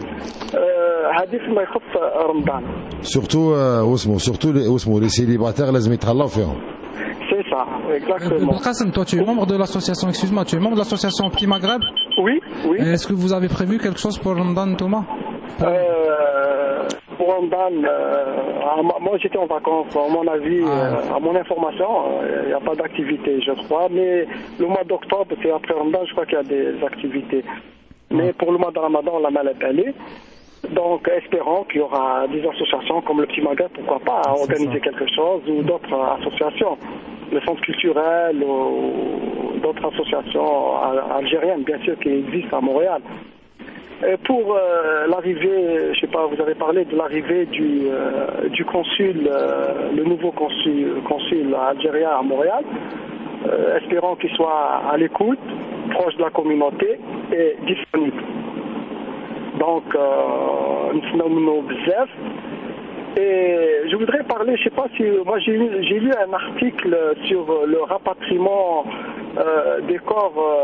هذه فيما يخص رمضان. Surtout واسمه surtout les واسمه les célibataires لازم يتهلاو فيهم. C'est ça, exactement. Belkacem, toi tu es membre de l'association, excuse-moi, tu es membre de l'association Petit Maghreb? Oui, oui. Est-ce que vous avez prévu quelque chose pour Ramadan, Thomas? Euh, pour Ramadan, euh, moi j'étais en vacances, à mon avis, ah. euh, à mon information, il n'y a pas d'activité, je crois, mais le mois d'octobre, c'est après Ramadan, je crois qu'il y a des activités. Mais pour le mois de Ramadan, on l'a mal appelé. Donc, espérons qu'il y aura des associations comme le Petit Maghreb, pourquoi pas, à organiser quelque chose, ou d'autres associations, le centre culturel, ou d'autres associations algériennes, bien sûr, qui existent à Montréal. Et pour euh, l'arrivée, je sais pas, vous avez parlé de l'arrivée du, euh, du consul, euh, le nouveau consul, consul algérien à Montréal. Euh, espérons qu'il soit à l'écoute, proche de la communauté et disponible. Donc, nous bzaf. Et je voudrais parler, je sais pas si, moi j'ai lu, j'ai lu un article sur le rapatriement euh, des corps euh,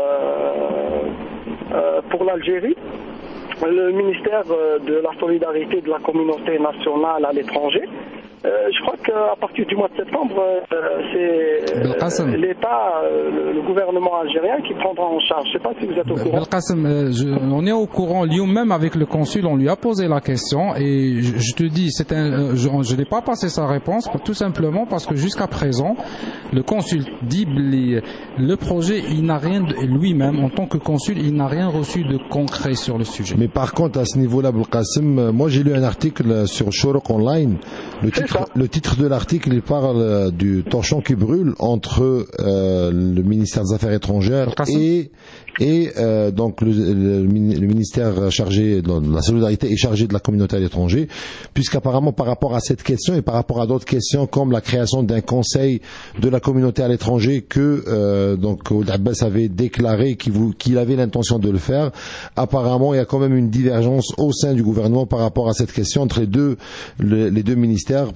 euh, pour l'Algérie. Le ministère de la solidarité de la communauté nationale à l'étranger. Euh, je crois qu'à partir du mois de septembre, euh, c'est euh, l'État, euh, le, le gouvernement algérien qui prendra en charge. Je ne sais pas si vous êtes au courant. Belkacem, euh, je, on est au courant. Lyon, même avec le consul, on lui a posé la question et je, je te dis, c'est un, je, je n'ai pas passé sa réponse, tout simplement parce que jusqu'à présent, le consul dit le projet, il n'a rien, lui-même, en tant que consul, il n'a rien reçu de concret sur le sujet. Mais par contre, à ce niveau-là, Belkacem, moi j'ai lu un article sur Shorok Online. Le titre, le titre de l'article, il parle du torchon qui brûle entre euh, le ministère des Affaires étrangères et et euh, donc le, le, le ministère chargé de la solidarité est chargé de la communauté à l'étranger, puisqu'apparemment par rapport à cette question et par rapport à d'autres questions comme la création d'un conseil de la communauté à l'étranger que euh, donc Ould Abbas avait déclaré qu'il, qu'il avait l'intention de le faire, apparemment il y a quand même une divergence au sein du gouvernement par rapport à cette question entre les deux le, les deux ministères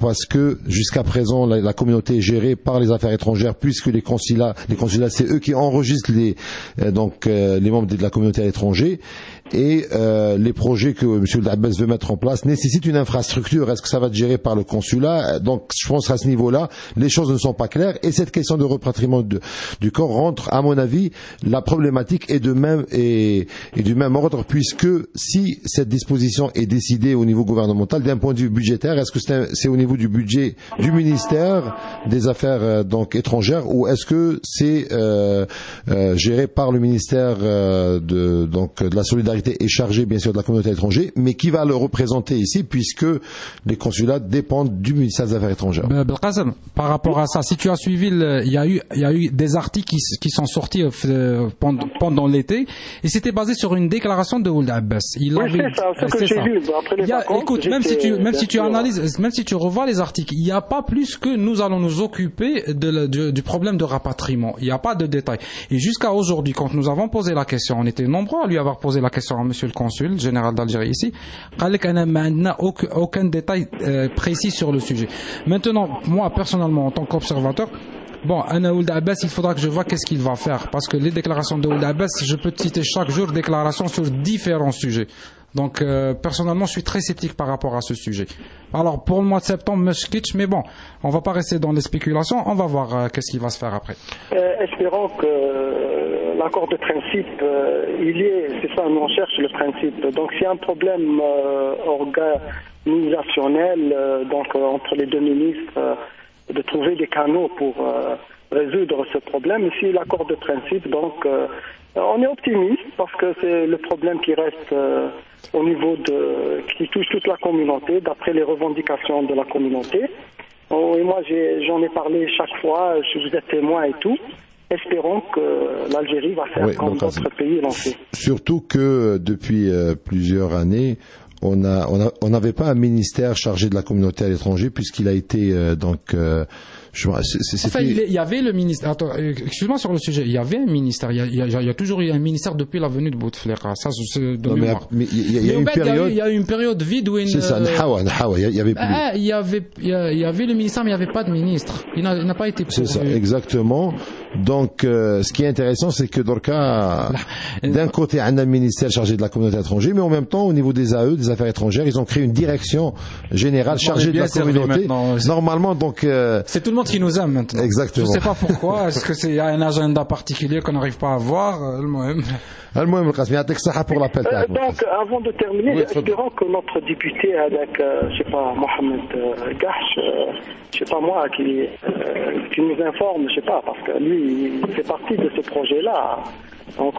parce que jusqu'à présent la, la communauté est gérée par les affaires étrangères, puisque les consulats, les consulats, c'est eux qui enregistrent les euh, donc euh, les membres de la communauté à l'étranger. Et euh, les projets que M. Abbas veut mettre en place nécessitent une infrastructure. Est-ce que ça va être géré par le consulat? Donc, je pense qu'à ce niveau-là, les choses ne sont pas claires. Et cette question de repatriement de, du corps rentre, à mon avis, la problématique est de même et, et du même ordre, puisque si cette disposition est décidée au niveau gouvernemental, d'un point de vue budgétaire, est-ce que c'est, un, c'est au niveau du budget du ministère des Affaires euh, donc étrangères, ou est-ce que c'est euh, euh, géré par le ministère euh, de donc de la solidarité est chargé bien sûr de la communauté étrangère, mais qui va le représenter ici, puisque les consulats dépendent du ministère des Affaires étrangères. Ben, Belkacem, par rapport à ça, si tu as suivi, le, il y a eu, il y a eu des articles qui, qui sont sortis euh, pendant, pendant l'été, et c'était basé sur une déclaration de Ould Abbas. Il oui, avait, c'est ça, c'est ce que j'ai lu après les il y a, vacances. Écoute, même si tu, même si tu sûr. analyses, même si tu revois les articles, il n'y a pas plus que nous allons nous occuper de la, du, du problème de rapatriement. Il n'y a pas de détails. Et jusqu'à aujourd'hui, quand nous avons posé la question, on était nombreux à lui avoir posé la question à Monsieur le Consul général d'Algérie ici, il n'a aucun, aucun détail euh, précis sur le sujet. Maintenant, moi personnellement, en tant qu'observateur, bon, Anna Ould Abbas, il faudra que je vois qu'est-ce qu'il va faire, parce que les déclarations de Ould Abbas, je peux te citer chaque jour déclarations sur différents sujets. Donc, euh, personnellement, je suis très sceptique par rapport à ce sujet. Alors, pour le mois de septembre, Meshkitch, mais bon, on va pas rester dans les spéculations, on va voir euh, qu'est-ce qui va se faire après. Euh, espérons que euh, l'accord de principe, euh, il y est, c'est ça, nous on cherche le principe. Donc, s'il y a un problème euh, organisationnel euh, donc, euh, entre les deux ministres, euh, de trouver des canaux pour euh, résoudre ce problème. Ici, l'accord de principe, donc, euh, on est optimiste parce que c'est le problème qui reste euh, au niveau de, qui touche toute la communauté, d'après les revendications de la communauté. Oh, et moi, j'ai, j'en ai parlé chaque fois, je vous êtes témoin et tout. Espérons que l'Algérie va faire oui, comme d'autres pays l'ont fait. Surtout que depuis euh, plusieurs années, on a, on a, on n'avait pas un ministère chargé de la communauté à l'étranger, puisqu'il a été euh, donc. Euh, je, c'est, enfin, il y avait le ministère. Attends, excuse-moi sur le sujet. Il y avait un ministère. Il y a, il y a, il y a toujours eu un ministère depuis la venue de Bouteflika. Ça, c'est de non, mémoire. Mais il y a, il y a une période. Il y a eu une période vide où une. C'est ça. Nahawa, Nahawa. Il y avait plus. Ah, il y avait, il y avait le ministère, mais il n'y avait pas de ministre. Il n'a, il n'a pas été. C'est ça, exactement. Donc, euh, ce qui est intéressant, c'est que Dorka, d'un côté, on a un ministère chargé de la communauté étrangère, mais en même temps, au niveau des A E, des affaires étrangères, ils ont créé une direction générale chargée de la communauté. Normalement, donc. Euh, c'est tout le monde qui nous aime maintenant. Exactement. Je ne sais pas pourquoi. Est-ce que c'est un agenda particulier qu'on n'arrive pas à voir? Le المهم القاسم يعطيك الصحة pour l'appel تاعك. Donc avant de terminer, oui, espérons que notre député avec euh, je sais pas Mohamed euh, Gahch, euh, je sais pas moi qui euh, qui nous informe, je sais pas parce que lui il fait partie de ce projet-là. Donc,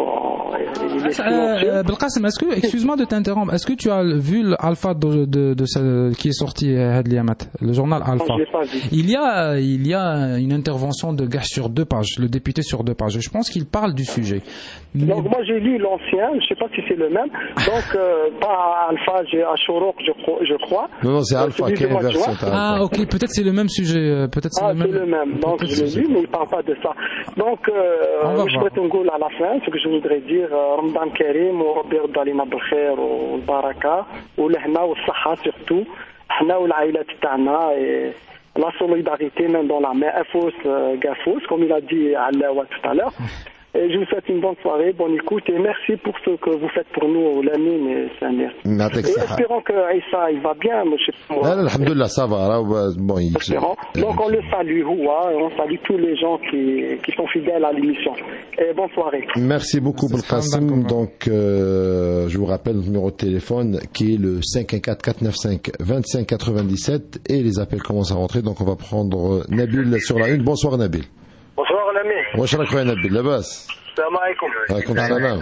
il est euh, Belkacem, est-ce que, excuse-moi de t'interrompre, est-ce que tu as vu l'Alpha de, de, de ce, qui est sorti Had Liamat, le journal Alpha? Non, je l'ai pas vu. Il y a, il y a une intervention de Gahch sur deux pages, le député sur deux pages. Je pense qu'il parle du sujet. Mais... Donc moi j'ai lu l'ancien, je sais pas si c'est le même. Donc euh, pas Alpha, j'ai Ashurok, je crois, je crois. Non non, c'est Alpha qui est version. Ah ok, peut-être c'est le même sujet, peut-être c'est ah, le même. c'est le même. Donc je l'ai lu, mais il parle pas de ça. Donc euh, je peux te dire à la fin. Ce que je voudrais dire, Ramadan Karim, وربي يرد علينا بالخير والبركة ولهنا والصحة surtout, احنا والعائلات تاعنا et la solidarité même dans la main, Afos Gafos, comme il a dit Alawa tout à l'heure. Et je vous souhaite une bonne soirée, bonne écoute et merci pour ce que vous faites pour nous, Lamine et Samir. Et espérons que Aïssa, il va bien, mais je sais pas moi. Là, alhamdoulilah, ça va. Bon, il... Donc on le salue, Houa, et on salue tous les gens qui, qui sont fidèles à l'émission. Et bonne soirée. Merci beaucoup, Belkacem. Donc, euh, je vous rappelle notre numéro de téléphone qui est le cinq un quatre quatre neuf cinq deux cinq neuf sept et les appels commencent à rentrer. Donc on va prendre Nabil sur la une. Bonsoir Nabil. Bonsoir Lamine. واش راك خويا نبيل لاباس؟ السلام عليكم. وعليكم السلام.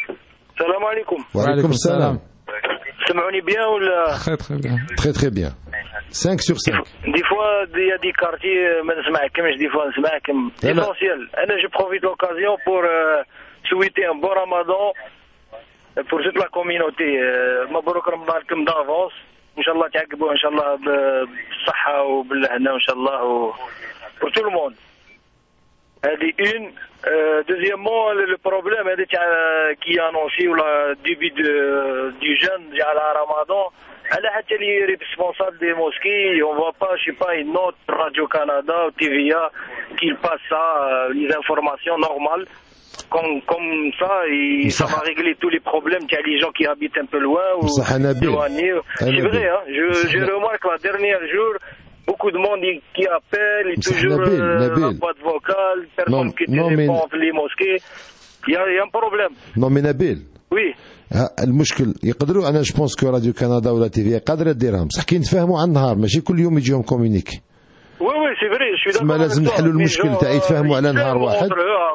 السلام عليكم. وعليكم السلام. سمعوني bien ولا؟ Très très bien. Très très bien. cinq sur cinq. Des fois il y a des quartiers ما نسمعكمش des fois نسمعكم. Essentiel. انا je profite de l'occasion pour souhaiter un bon Ramadan pour toute la communauté. مبروك رمضان لكم d'avance. ان شاء الله تعقبوا ان شاء الله بالصحة وبالهنا ان شاء الله pour tout le monde. هذه une. Euh, deuxièmement, le, le problème هذا تاع qui a annoncé le début de, du jeûne على Ramadan. على حتى les responsables des mosquées, on voit pas, je sais pas, une autre Radio-Canada ou T V A qui passe ça, euh, les informations normales. Comme, comme ça, et ça va régler tous les problèmes qu'il y a les gens qui habitent un peu loin ou éloignés. C'est vrai, hein, je, je remarque la dernière jour, beaucoup de monde qui appelle, et toujours euh, la boîte vocale, personne qui te répond entre les mosquées. Il y, a, il y a un problème. Non mais Nabil. Oui. المشكل يقدروا انا جو بونس كو راديو كندا ولا تي في قادره ديرها بصح كي نتفاهموا على النهار ماشي كل يوم يجيهم كومونيكي. Oui, oui, c'est vrai, je suis d'accord. ما لازم نحلوا المشكل تاع يتفاهموا على نهار واحد.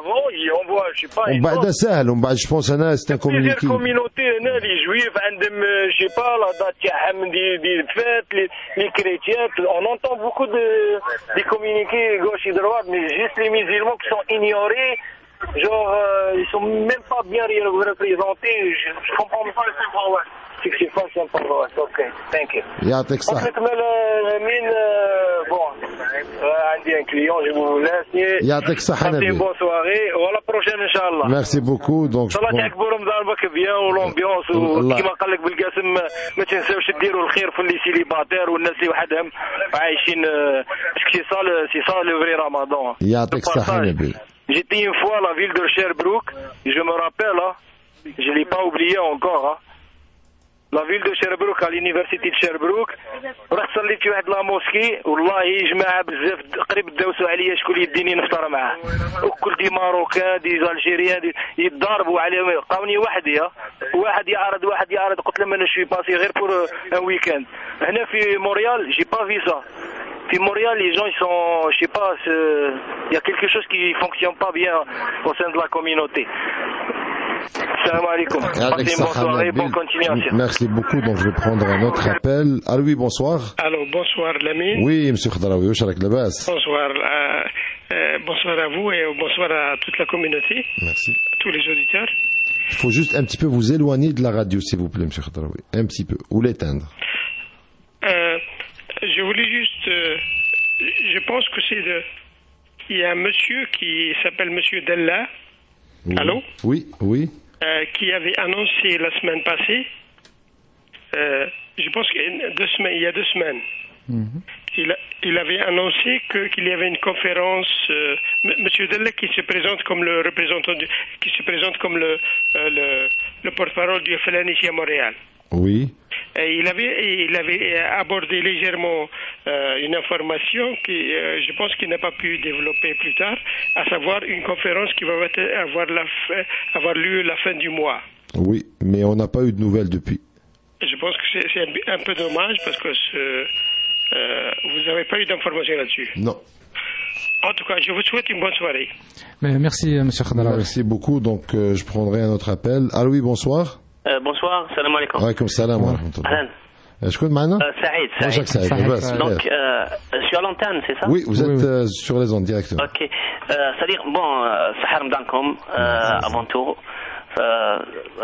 ومن بعد سهل ومن بعد جو بونس انا سي كومونيكي. كوميونيتي هنا لي جويف عندهم جي با لا دات تاعهم دي دي فات لي كريتيان on entend beaucoup de des communiqués gauche et droite mais juste les musulmans qui sont ignorés. Genre, euh, ils sont même pas bien représentés. Je, je comprends pas le symbole. C'est que c'est pas le symbole. Ok, thank you. يعطيك الصحة. مين bon, عندي un client, je vous laisse. يعطيك الصحة نبيل. Bonne soirée. ولا prochaine إن شاء الله. Merci beaucoup. Donc. إن شاء الله تعجبوا رمضان بك بيان والأمبيونس وكما قال لك بالقاسم ما تنساوش ديروا الخير في اللي سيليباتير والناس اللي وحدهم عايشين. سي ça c'est ça le vrai Ramadan. يعطيك الصحة نبيل. J'étais une fois à la ville de Sherbrooke, je me rappelle, hein, je ne l'ai pas oublié encore. Hein. La ville de Sherbrooke, à l'université de Sherbrooke, رحت صليت في واحد لا موسكي والله جماعة بزاف قريب داوسوا عليا شكون يديني نفطر معاه وكل دي ماروكان دي الجيريان دي يتضاربوا عليهم لقاوني وحدي واحد يعرض واحد يعرض قلت لهم انا شوي باسي غير بور ان ويكاند هنا في مونريال جي با في سا في مونريال les gens ils sont je sais pas il y a quelque chose qui fonctionne pas bien au sein de la communauté. Salam alaikum. Passez une bonne soirée, bonne continuation. Merci beaucoup. Donc je vais prendre un autre appel. Allô, oui, bonsoir. Allô, bonsoir Lamine. Oui, monsieur Khadraoui, واش راك لاباس؟ Bonsoir, euh, euh, bonsoir à vous et bonsoir à toute la communauté. Merci. Tous les auditeurs. Il faut juste un petit peu vous éloigner de la radio, s'il vous plaît, monsieur Khadraoui. Un petit peu, ou l'éteindre. Euh, je voulais juste, euh, je pense que c'est de, il y a un monsieur qui s'appelle monsieur Della. Oui. Allô? Oui, oui. Euh, qui avait annoncé la semaine passée, euh, je pense qu'il y a deux semaines, il y a deux semaines, mm-hmm. il, a, il avait annoncé que, qu'il y avait une conférence, euh, monsieur Della qui se présente comme le représentant, du, qui se présente comme le, euh, le, le porte-parole du F L N ici à Montréal. Oui. Et il avait, il avait abordé légèrement euh, une information qui, euh, je pense qu'il n'a pas pu développer plus tard, à savoir une conférence qui va avoir, la fin, avoir lieu la fin du mois. Oui, mais on n'a pas eu de nouvelles depuis. Je pense que c'est, c'est un, un peu dommage parce que ce, euh, vous n'avez pas eu d'informations là-dessus. Non. En tout cas, je vous souhaite une bonne soirée. Mais merci, monsieur Khadraoui. Merci beaucoup. Donc, euh, je prendrai un autre appel. Allô, oui, bonsoir. Euh, bonsoir, salam alaikum. Wa alaikum salam wa rahmatullah. Est-ce que معنا? Saïd, Saïd. Saïd. Donc, euh, je suis à l'antenne, c'est ça? Oui, vous êtes euh, sur les ondes directement. Ok. Euh, c'est-à-dire, bon, Sahar Mdankom, euh, avant tout. Euh,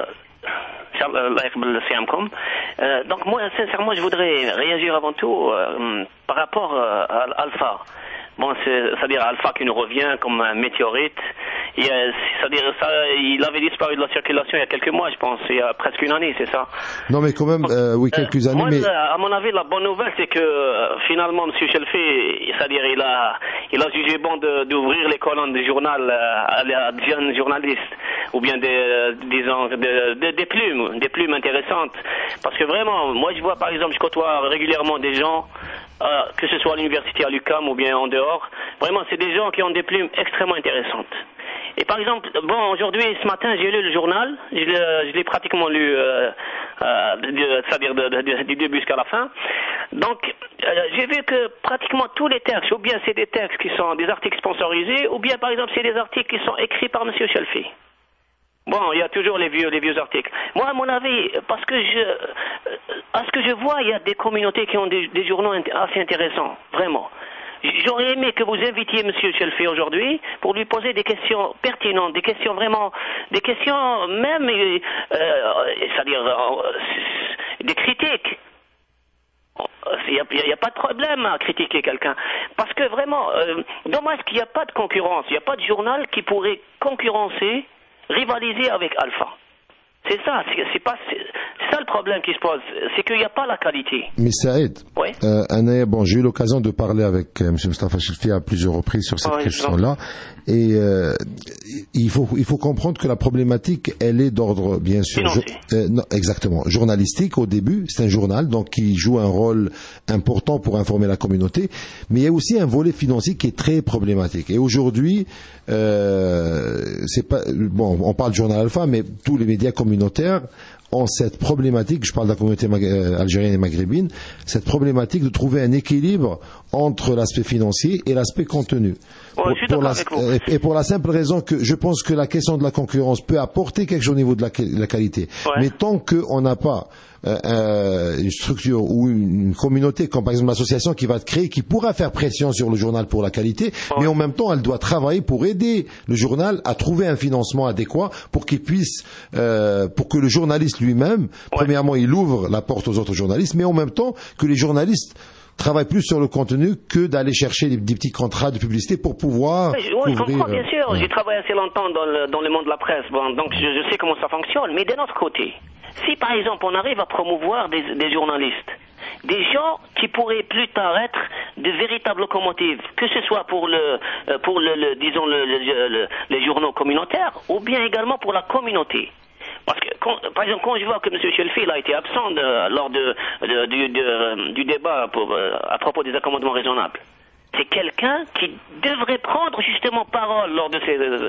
donc moi, sincèrement, je voudrais réagir avant tout euh, par rapport euh, à Alpha. Bon, c'est-à-dire Alpha qui nous revient comme un météorite. Et, euh, c'est-à-dire ça, il avait disparu de la circulation il y a quelques mois, je pense, il y a presque une année, c'est ça? Non, mais quand même, euh, oui, quelques euh, années. Moi, mais... à mon avis, la bonne nouvelle, c'est que euh, finalement, M. Chelfé, c'est-à-dire il a, il a jugé bon de, d'ouvrir les colonnes du journal euh, à des jeunes journalistes, ou bien des, euh, disons, de, de, des plumes, des plumes intéressantes. Parce que vraiment, moi, je vois par exemple, je côtoie régulièrement des gens. Euh, que ce soit à l'université à l'U Q A M ou bien en dehors, vraiment c'est des gens qui ont des plumes extrêmement intéressantes. Et par exemple, bon, aujourd'hui, ce matin, j'ai lu le journal, je l'ai, je l'ai pratiquement lu, euh, euh, de, c'est-à-dire de, de, de, du début jusqu'à la fin. Donc, euh, j'ai vu que pratiquement tous les textes, ou bien c'est des textes qui sont des articles sponsorisés, ou bien par exemple c'est des articles qui sont écrits par M. Chelfé. Bon, il y a toujours les vieux, les vieux articles. Moi, à mon avis, parce que je, à ce que je vois, il y a des communautés qui ont des, des journaux assez intéressants, vraiment. J'aurais aimé que vous invitiez M. Chelfé aujourd'hui pour lui poser des questions pertinentes, des questions vraiment, des questions même, euh, c'est-à-dire euh, des critiques. Il n'y a, a pas de problème à critiquer quelqu'un. Parce que vraiment, euh, dommage qu'il n'y a pas de concurrence. Il n'y a pas de journal qui pourrait concurrencer, rivaliser avec Alpha. C'est ça, c'est, c'est pas, c'est, c'est ça le problème qui se pose, c'est qu'il n'y a pas la qualité. Mais ça aide. Oui. Euh, Anna, bon, j'ai eu l'occasion de parler avec euh, M. Mustafa Chilfi à plusieurs reprises sur cette oui, question-là, et euh, il faut il faut comprendre que la problématique, elle est d'ordre bien sûr, jo- euh, non, exactement, journalistique au début. C'est un journal donc qui joue un rôle important pour informer la communauté, mais il y a aussi un volet financier qui est très problématique. Et aujourd'hui, euh, c'est pas bon, on parle de Journal Alpha, mais tous les médias communautaires ont cette problématique, je parle de la communauté mag- euh, algérienne et maghrébine, cette problématique de trouver un équilibre entre l'aspect financier et l'aspect contenu. Ouais, pour, pour la, et pour la simple raison que je pense que la question de la concurrence peut apporter quelque chose au niveau de la, la qualité. Ouais. Mais tant qu'on n'a pas euh, une structure ou une, une communauté, comme par exemple l'association qui va être créée, qui pourra faire pression sur le journal pour la qualité, ouais. mais en même temps, elle doit travailler pour aider le journal à trouver un financement adéquat pour qu'il puisse, euh, pour que le journaliste lui-même, ouais. premièrement, il ouvre la porte aux autres journalistes, mais en même temps que les journalistes travaille plus sur le contenu que d'aller chercher des, des petits contrats de publicité pour pouvoir oui, oui, couvrir. Je comprends, bien sûr. Ouais. J'ai travaillé assez longtemps dans le, dans le monde de la presse, bon, donc je, je sais comment ça fonctionne. Mais d'un autre côté, si par exemple on arrive à promouvoir des, des journalistes, des gens qui pourraient plus tard être de véritables locomotives, que ce soit pour le, pour le, le disons le, le, le, les journaux communautaires, ou bien également pour la communauté. Parce que, quand, par exemple, quand je vois que M. Chilfi a été absent de, lors de, de, du, de, du débat pour, euh, à propos des accommodements raisonnables, c'est quelqu'un qui devrait prendre justement parole lors de ces... Euh,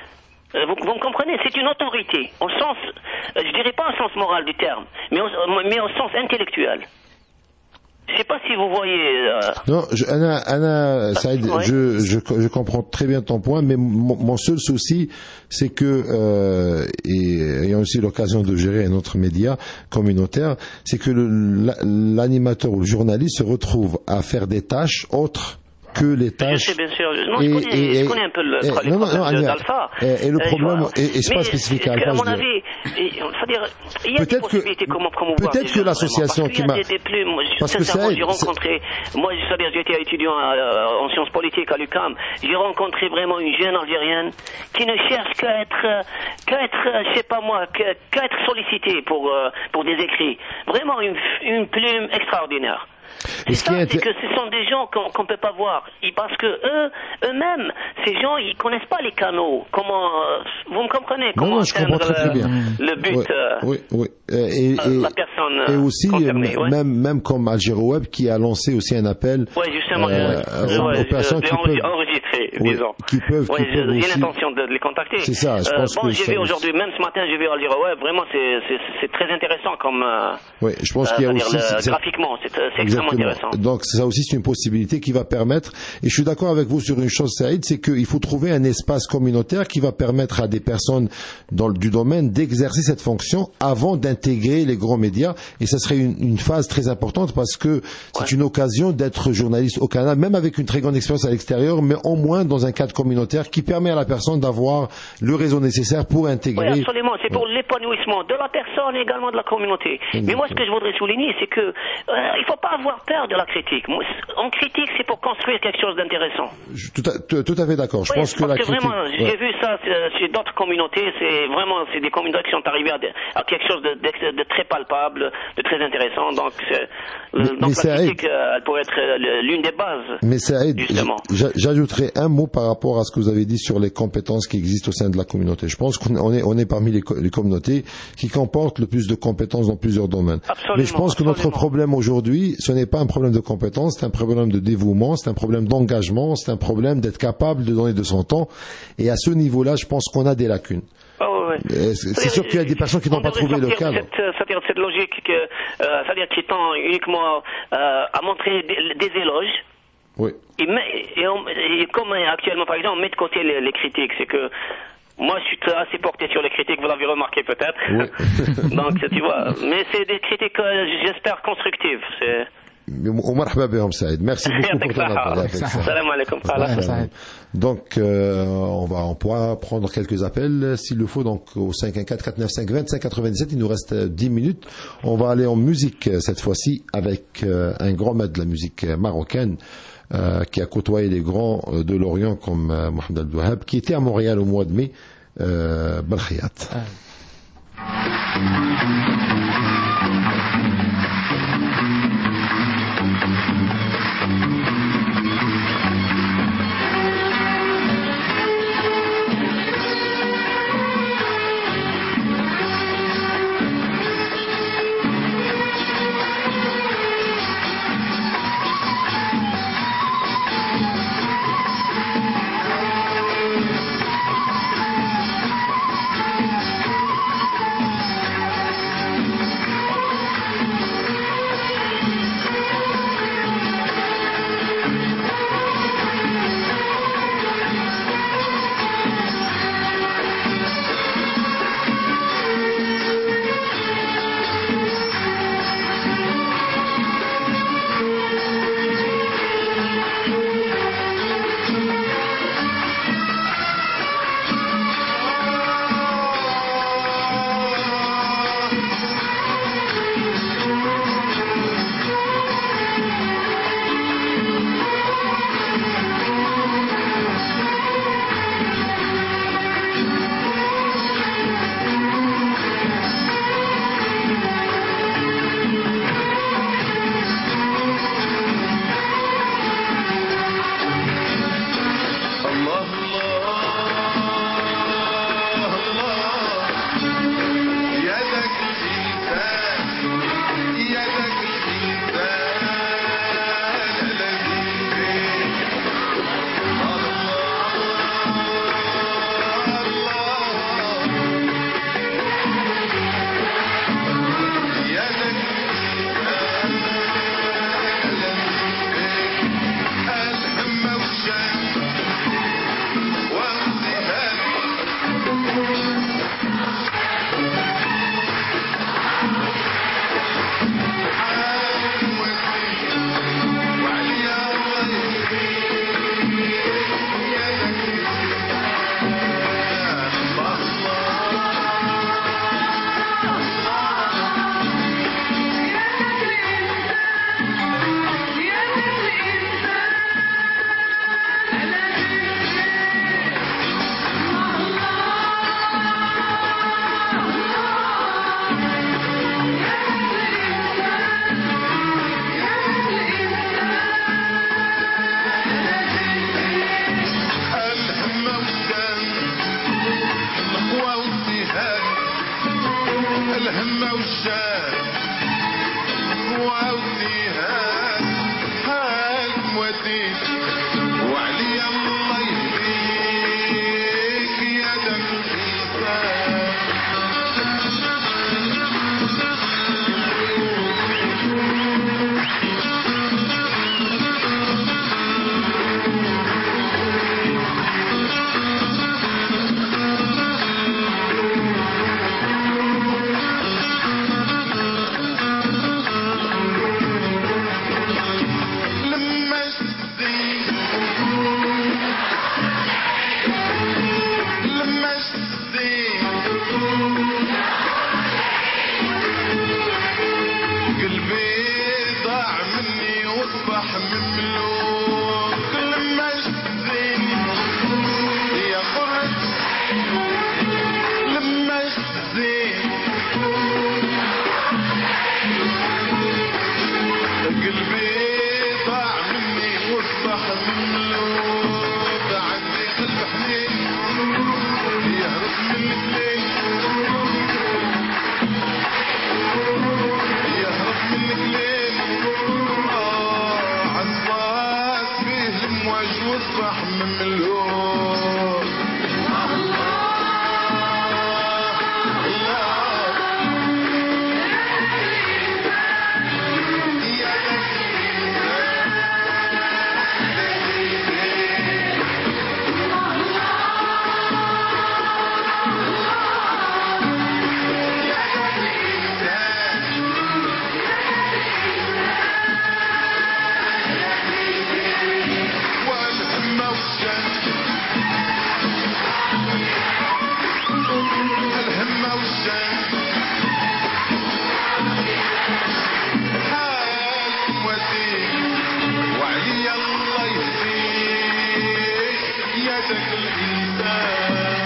vous, vous me comprenez, c'est une autorité, au sens, euh, je dirais pas au sens moral du terme, mais au, mais au sens intellectuel. Je sais pas si vous voyez. Euh... Non, je, Anna, Anna Saïd, ouais. je, je, je comprends très bien ton point, mais mon, mon seul souci, c'est que, euh, et ayant aussi l'occasion de gérer un autre média communautaire, c'est que le, l'animateur ou le journaliste se retrouve à faire des tâches autres que les tâches. Je sais, bien sûr. Non, et, je, connais, et, je connais un peu le et, problème non, non, non, d'Alpha. Et, et le problème, euh, et, et c'est pas spécifique à Alpha. À mon avis, il faut dire, il y a peut-être des possibilités que, comment promouvoir. Peut-être que l'association qui m'a. Parce que ça, j'ai rencontré, moi, c'est-à-dire, j'étais étudiant à, en sciences politiques à l'U Q A M. J'ai rencontré vraiment une jeune Algérienne qui ne cherche qu'à être, qu'à être, je sais pas moi, qu'à être sollicitée pour, pour des écrits. Vraiment une, une plume extraordinaire. C'est ça, c'est que ce sont des gens qu'on qu'on peut pas voir. Et parce que eux, eux-mêmes, ces gens, ils connaissent pas les canaux. Comment, euh, vous me comprenez? Comment non, non, je comprends très, très bien. Le but. Oui, euh, oui, oui. Et, et, la personne et aussi, concernée, ouais. même, même comme Algéro Web qui a lancé aussi un appel. Oui, justement, euh, je, aux, ouais, aux personnes je, qui peuvent enregistré, oui, disons. Qui peuvent, ouais, qui peuvent j'ai aussi... l'intention de les contacter. C'est ça, je pense euh, bon, que j'ai ça... vu aujourd'hui, même ce matin, j'ai vu Algéro Web. Vraiment, c'est, c'est, c'est très intéressant comme. Euh, oui, je pense euh, qu'il y a aussi. Le, c'est, graphiquement, c'est, c'est extrêmement intéressant. Donc, ça aussi, c'est une possibilité qui va permettre. Et je suis d'accord avec vous sur une chose, Saïd, c'est qu'il faut trouver un espace communautaire qui va permettre à des personnes dans le, du domaine d'exercer cette fonction avant d'intégrer les grands médias. Et ça serait une, une phase très importante parce que c'est ouais. une occasion d'être journaliste au Canada, même avec une très grande expérience à l'extérieur, mais au moins dans un cadre communautaire qui permet à la personne d'avoir le réseau nécessaire pour intégrer. Oui, absolument. C'est pour ouais. l'épanouissement de la personne et également de la communauté. Exactement. Mais moi, ce que je voudrais souligner, c'est que euh, il faut pas avoir peur de la critique. En critique, c'est pour construire quelque chose d'intéressant. Je, tout, à, tout, tout à fait d'accord. Je oui, pense que parce la que critique... vraiment, ouais. j'ai vu ça chez d'autres communautés. C'est vraiment, c'est des communautés qui sont arrivées à, de, à quelque chose de, de, de très palpable, de très intéressant. Donc, mais, donc mais la critique, elle pourrait être l'une des bases. Mais ça aide. J'ajouterai un mot par rapport à ce que vous avez dit sur les compétences qui existent au sein de la communauté. Je pense qu'on est, on est parmi les, les communautés qui comportent le plus de compétences dans plusieurs domaines. Absolument, mais je pense absolument. que notre problème aujourd'hui, ce n'est pas un problème de compétences, c'est un problème de dévouement, c'est un problème d'engagement, c'est un problème d'être capable de donner de son temps. Et à ce niveau-là, je pense qu'on a des lacunes. Oh, ouais. C'est sûr qu'il y a des personnes qui n'ont pas trouvé le cadre. C'est-à-dire cette logique que, euh, c'est-à-dire qui tend uniquement euh, à montrer des, des éloges. Oui. Et, et, on, et comme actuellement, par exemple, on met de côté les, les critiques, c'est que moi, je suis assez porté sur les critiques, vous l'avez remarqué peut-être. Oui. Donc, tu vois, mais c'est des critiques, euh, j'espère, constructives. C'est... ومرحبا بهم سعيد. Merci beaucoup pour ton appel. Salam alaikum. Donc euh, on va on pourra prendre quelques appels s'il le faut, donc au cinq un quatre quatre neuf cinq vingt-cinq quatre-vingt-dix-sept. Il nous reste dix minutes. On va aller en musique cette fois-ci avec euh, un grand maître de la musique marocaine euh, qui a côtoyé les grands de l'Orient comme euh, Mohamed Abdel Wahab, qui était à Montréal au mois de mai. euh, Belkhiat. Ah. ذاك الإنسان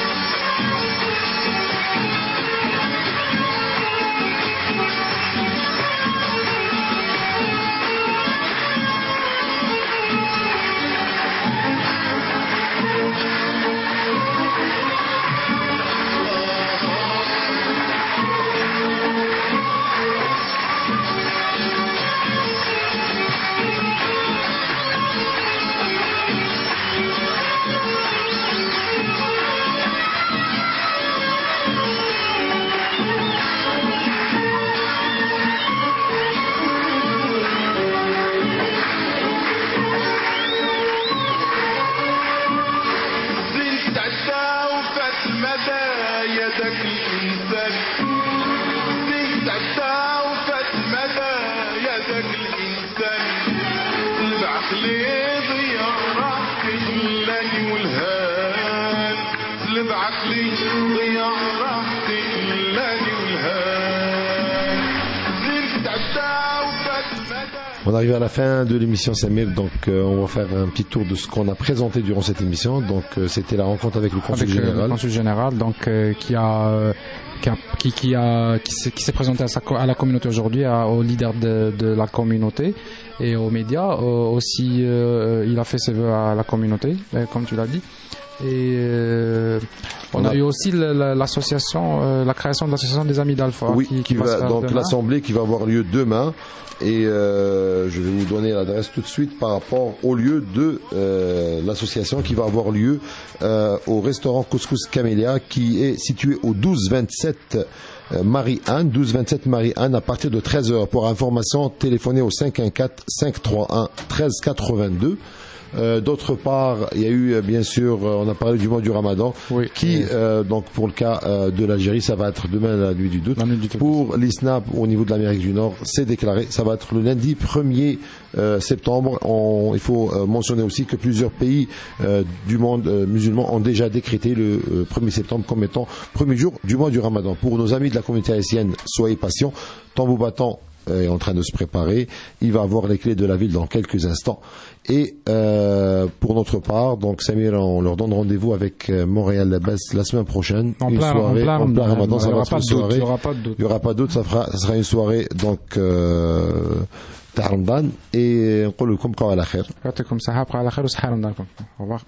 On arrive à la fin de l'émission Samir, donc euh, on va faire un petit tour de ce qu'on a présenté durant cette émission. Donc euh, c'était la rencontre avec le consul avec, général. Euh, le consul général, donc euh, qui a euh, qui a, qui, qui a qui s'est, qui s'est présenté à, sa, à la communauté aujourd'hui, à, aux leaders de, de la communauté et aux médias. Euh, aussi, euh, il a fait ses vœux à la communauté, euh, comme tu l'as dit. Et euh, on, on a, a eu aussi l'association, euh, la création de l'association des Amis d'Alpha. Oui, qui, qui qui va, va donc demain. l'assemblée qui va avoir lieu demain. Et euh, je vais vous donner l'adresse tout de suite par rapport au lieu de euh, l'association qui va avoir lieu euh, au restaurant Couscous Camélia, qui est situé au douze vingt-sept euh, Marie-Anne, douze vingt-sept Marie-Anne, à partir de treize heures. Pour information, téléphonez au cinq un quatre, cinq trois un, un trois quatre-vingt-deux. Euh, d'autre part, il y a eu bien sûr, on a parlé du mois du Ramadan, oui, qui euh, donc pour le cas euh, de l'Algérie, ça va être demain la nuit du doute. Nuit du pour l'I S N A P au niveau de l'Amérique du Nord, c'est déclaré, ça va être le lundi premier euh, septembre. On, il faut euh, mentionner aussi que plusieurs pays euh, du monde euh, musulman ont déjà décrété le euh, premier septembre comme étant premier jour du mois du Ramadan. Pour nos amis de la communauté haïtienne, soyez patients, tambour battant est en train de se préparer. Il va avoir les clés de la ville dans quelques instants. Et euh, pour notre part, donc Samir, on leur donne rendez-vous avec euh, Montréal la baisse la semaine prochaine. En une plein, soirée en plein, en plein Ramadan, ça va être une soirée. Il n'y aura pas de doute. Il n'y aura pas de doute, ça fera, ça sera une soirée donc euh, Ramadan et on peut le comprendre à la khair. يعطيكم صحة وبقى على خير وصحة رمضانكم. Au revoir.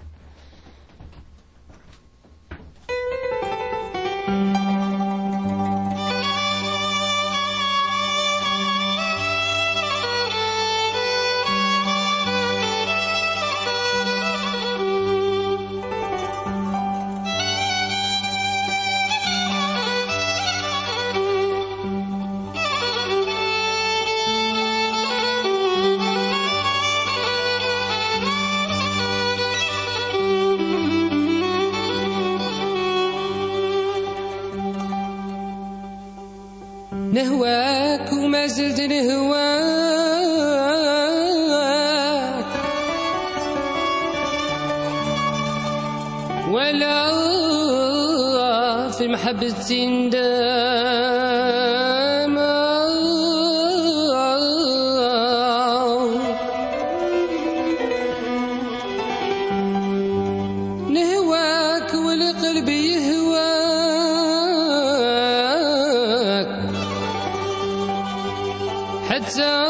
نهواك وما زلت نهواك ولا في محبتي ندام نهواك ولقلبي يهواك حتى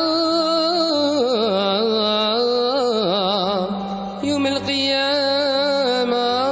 يوم القيامة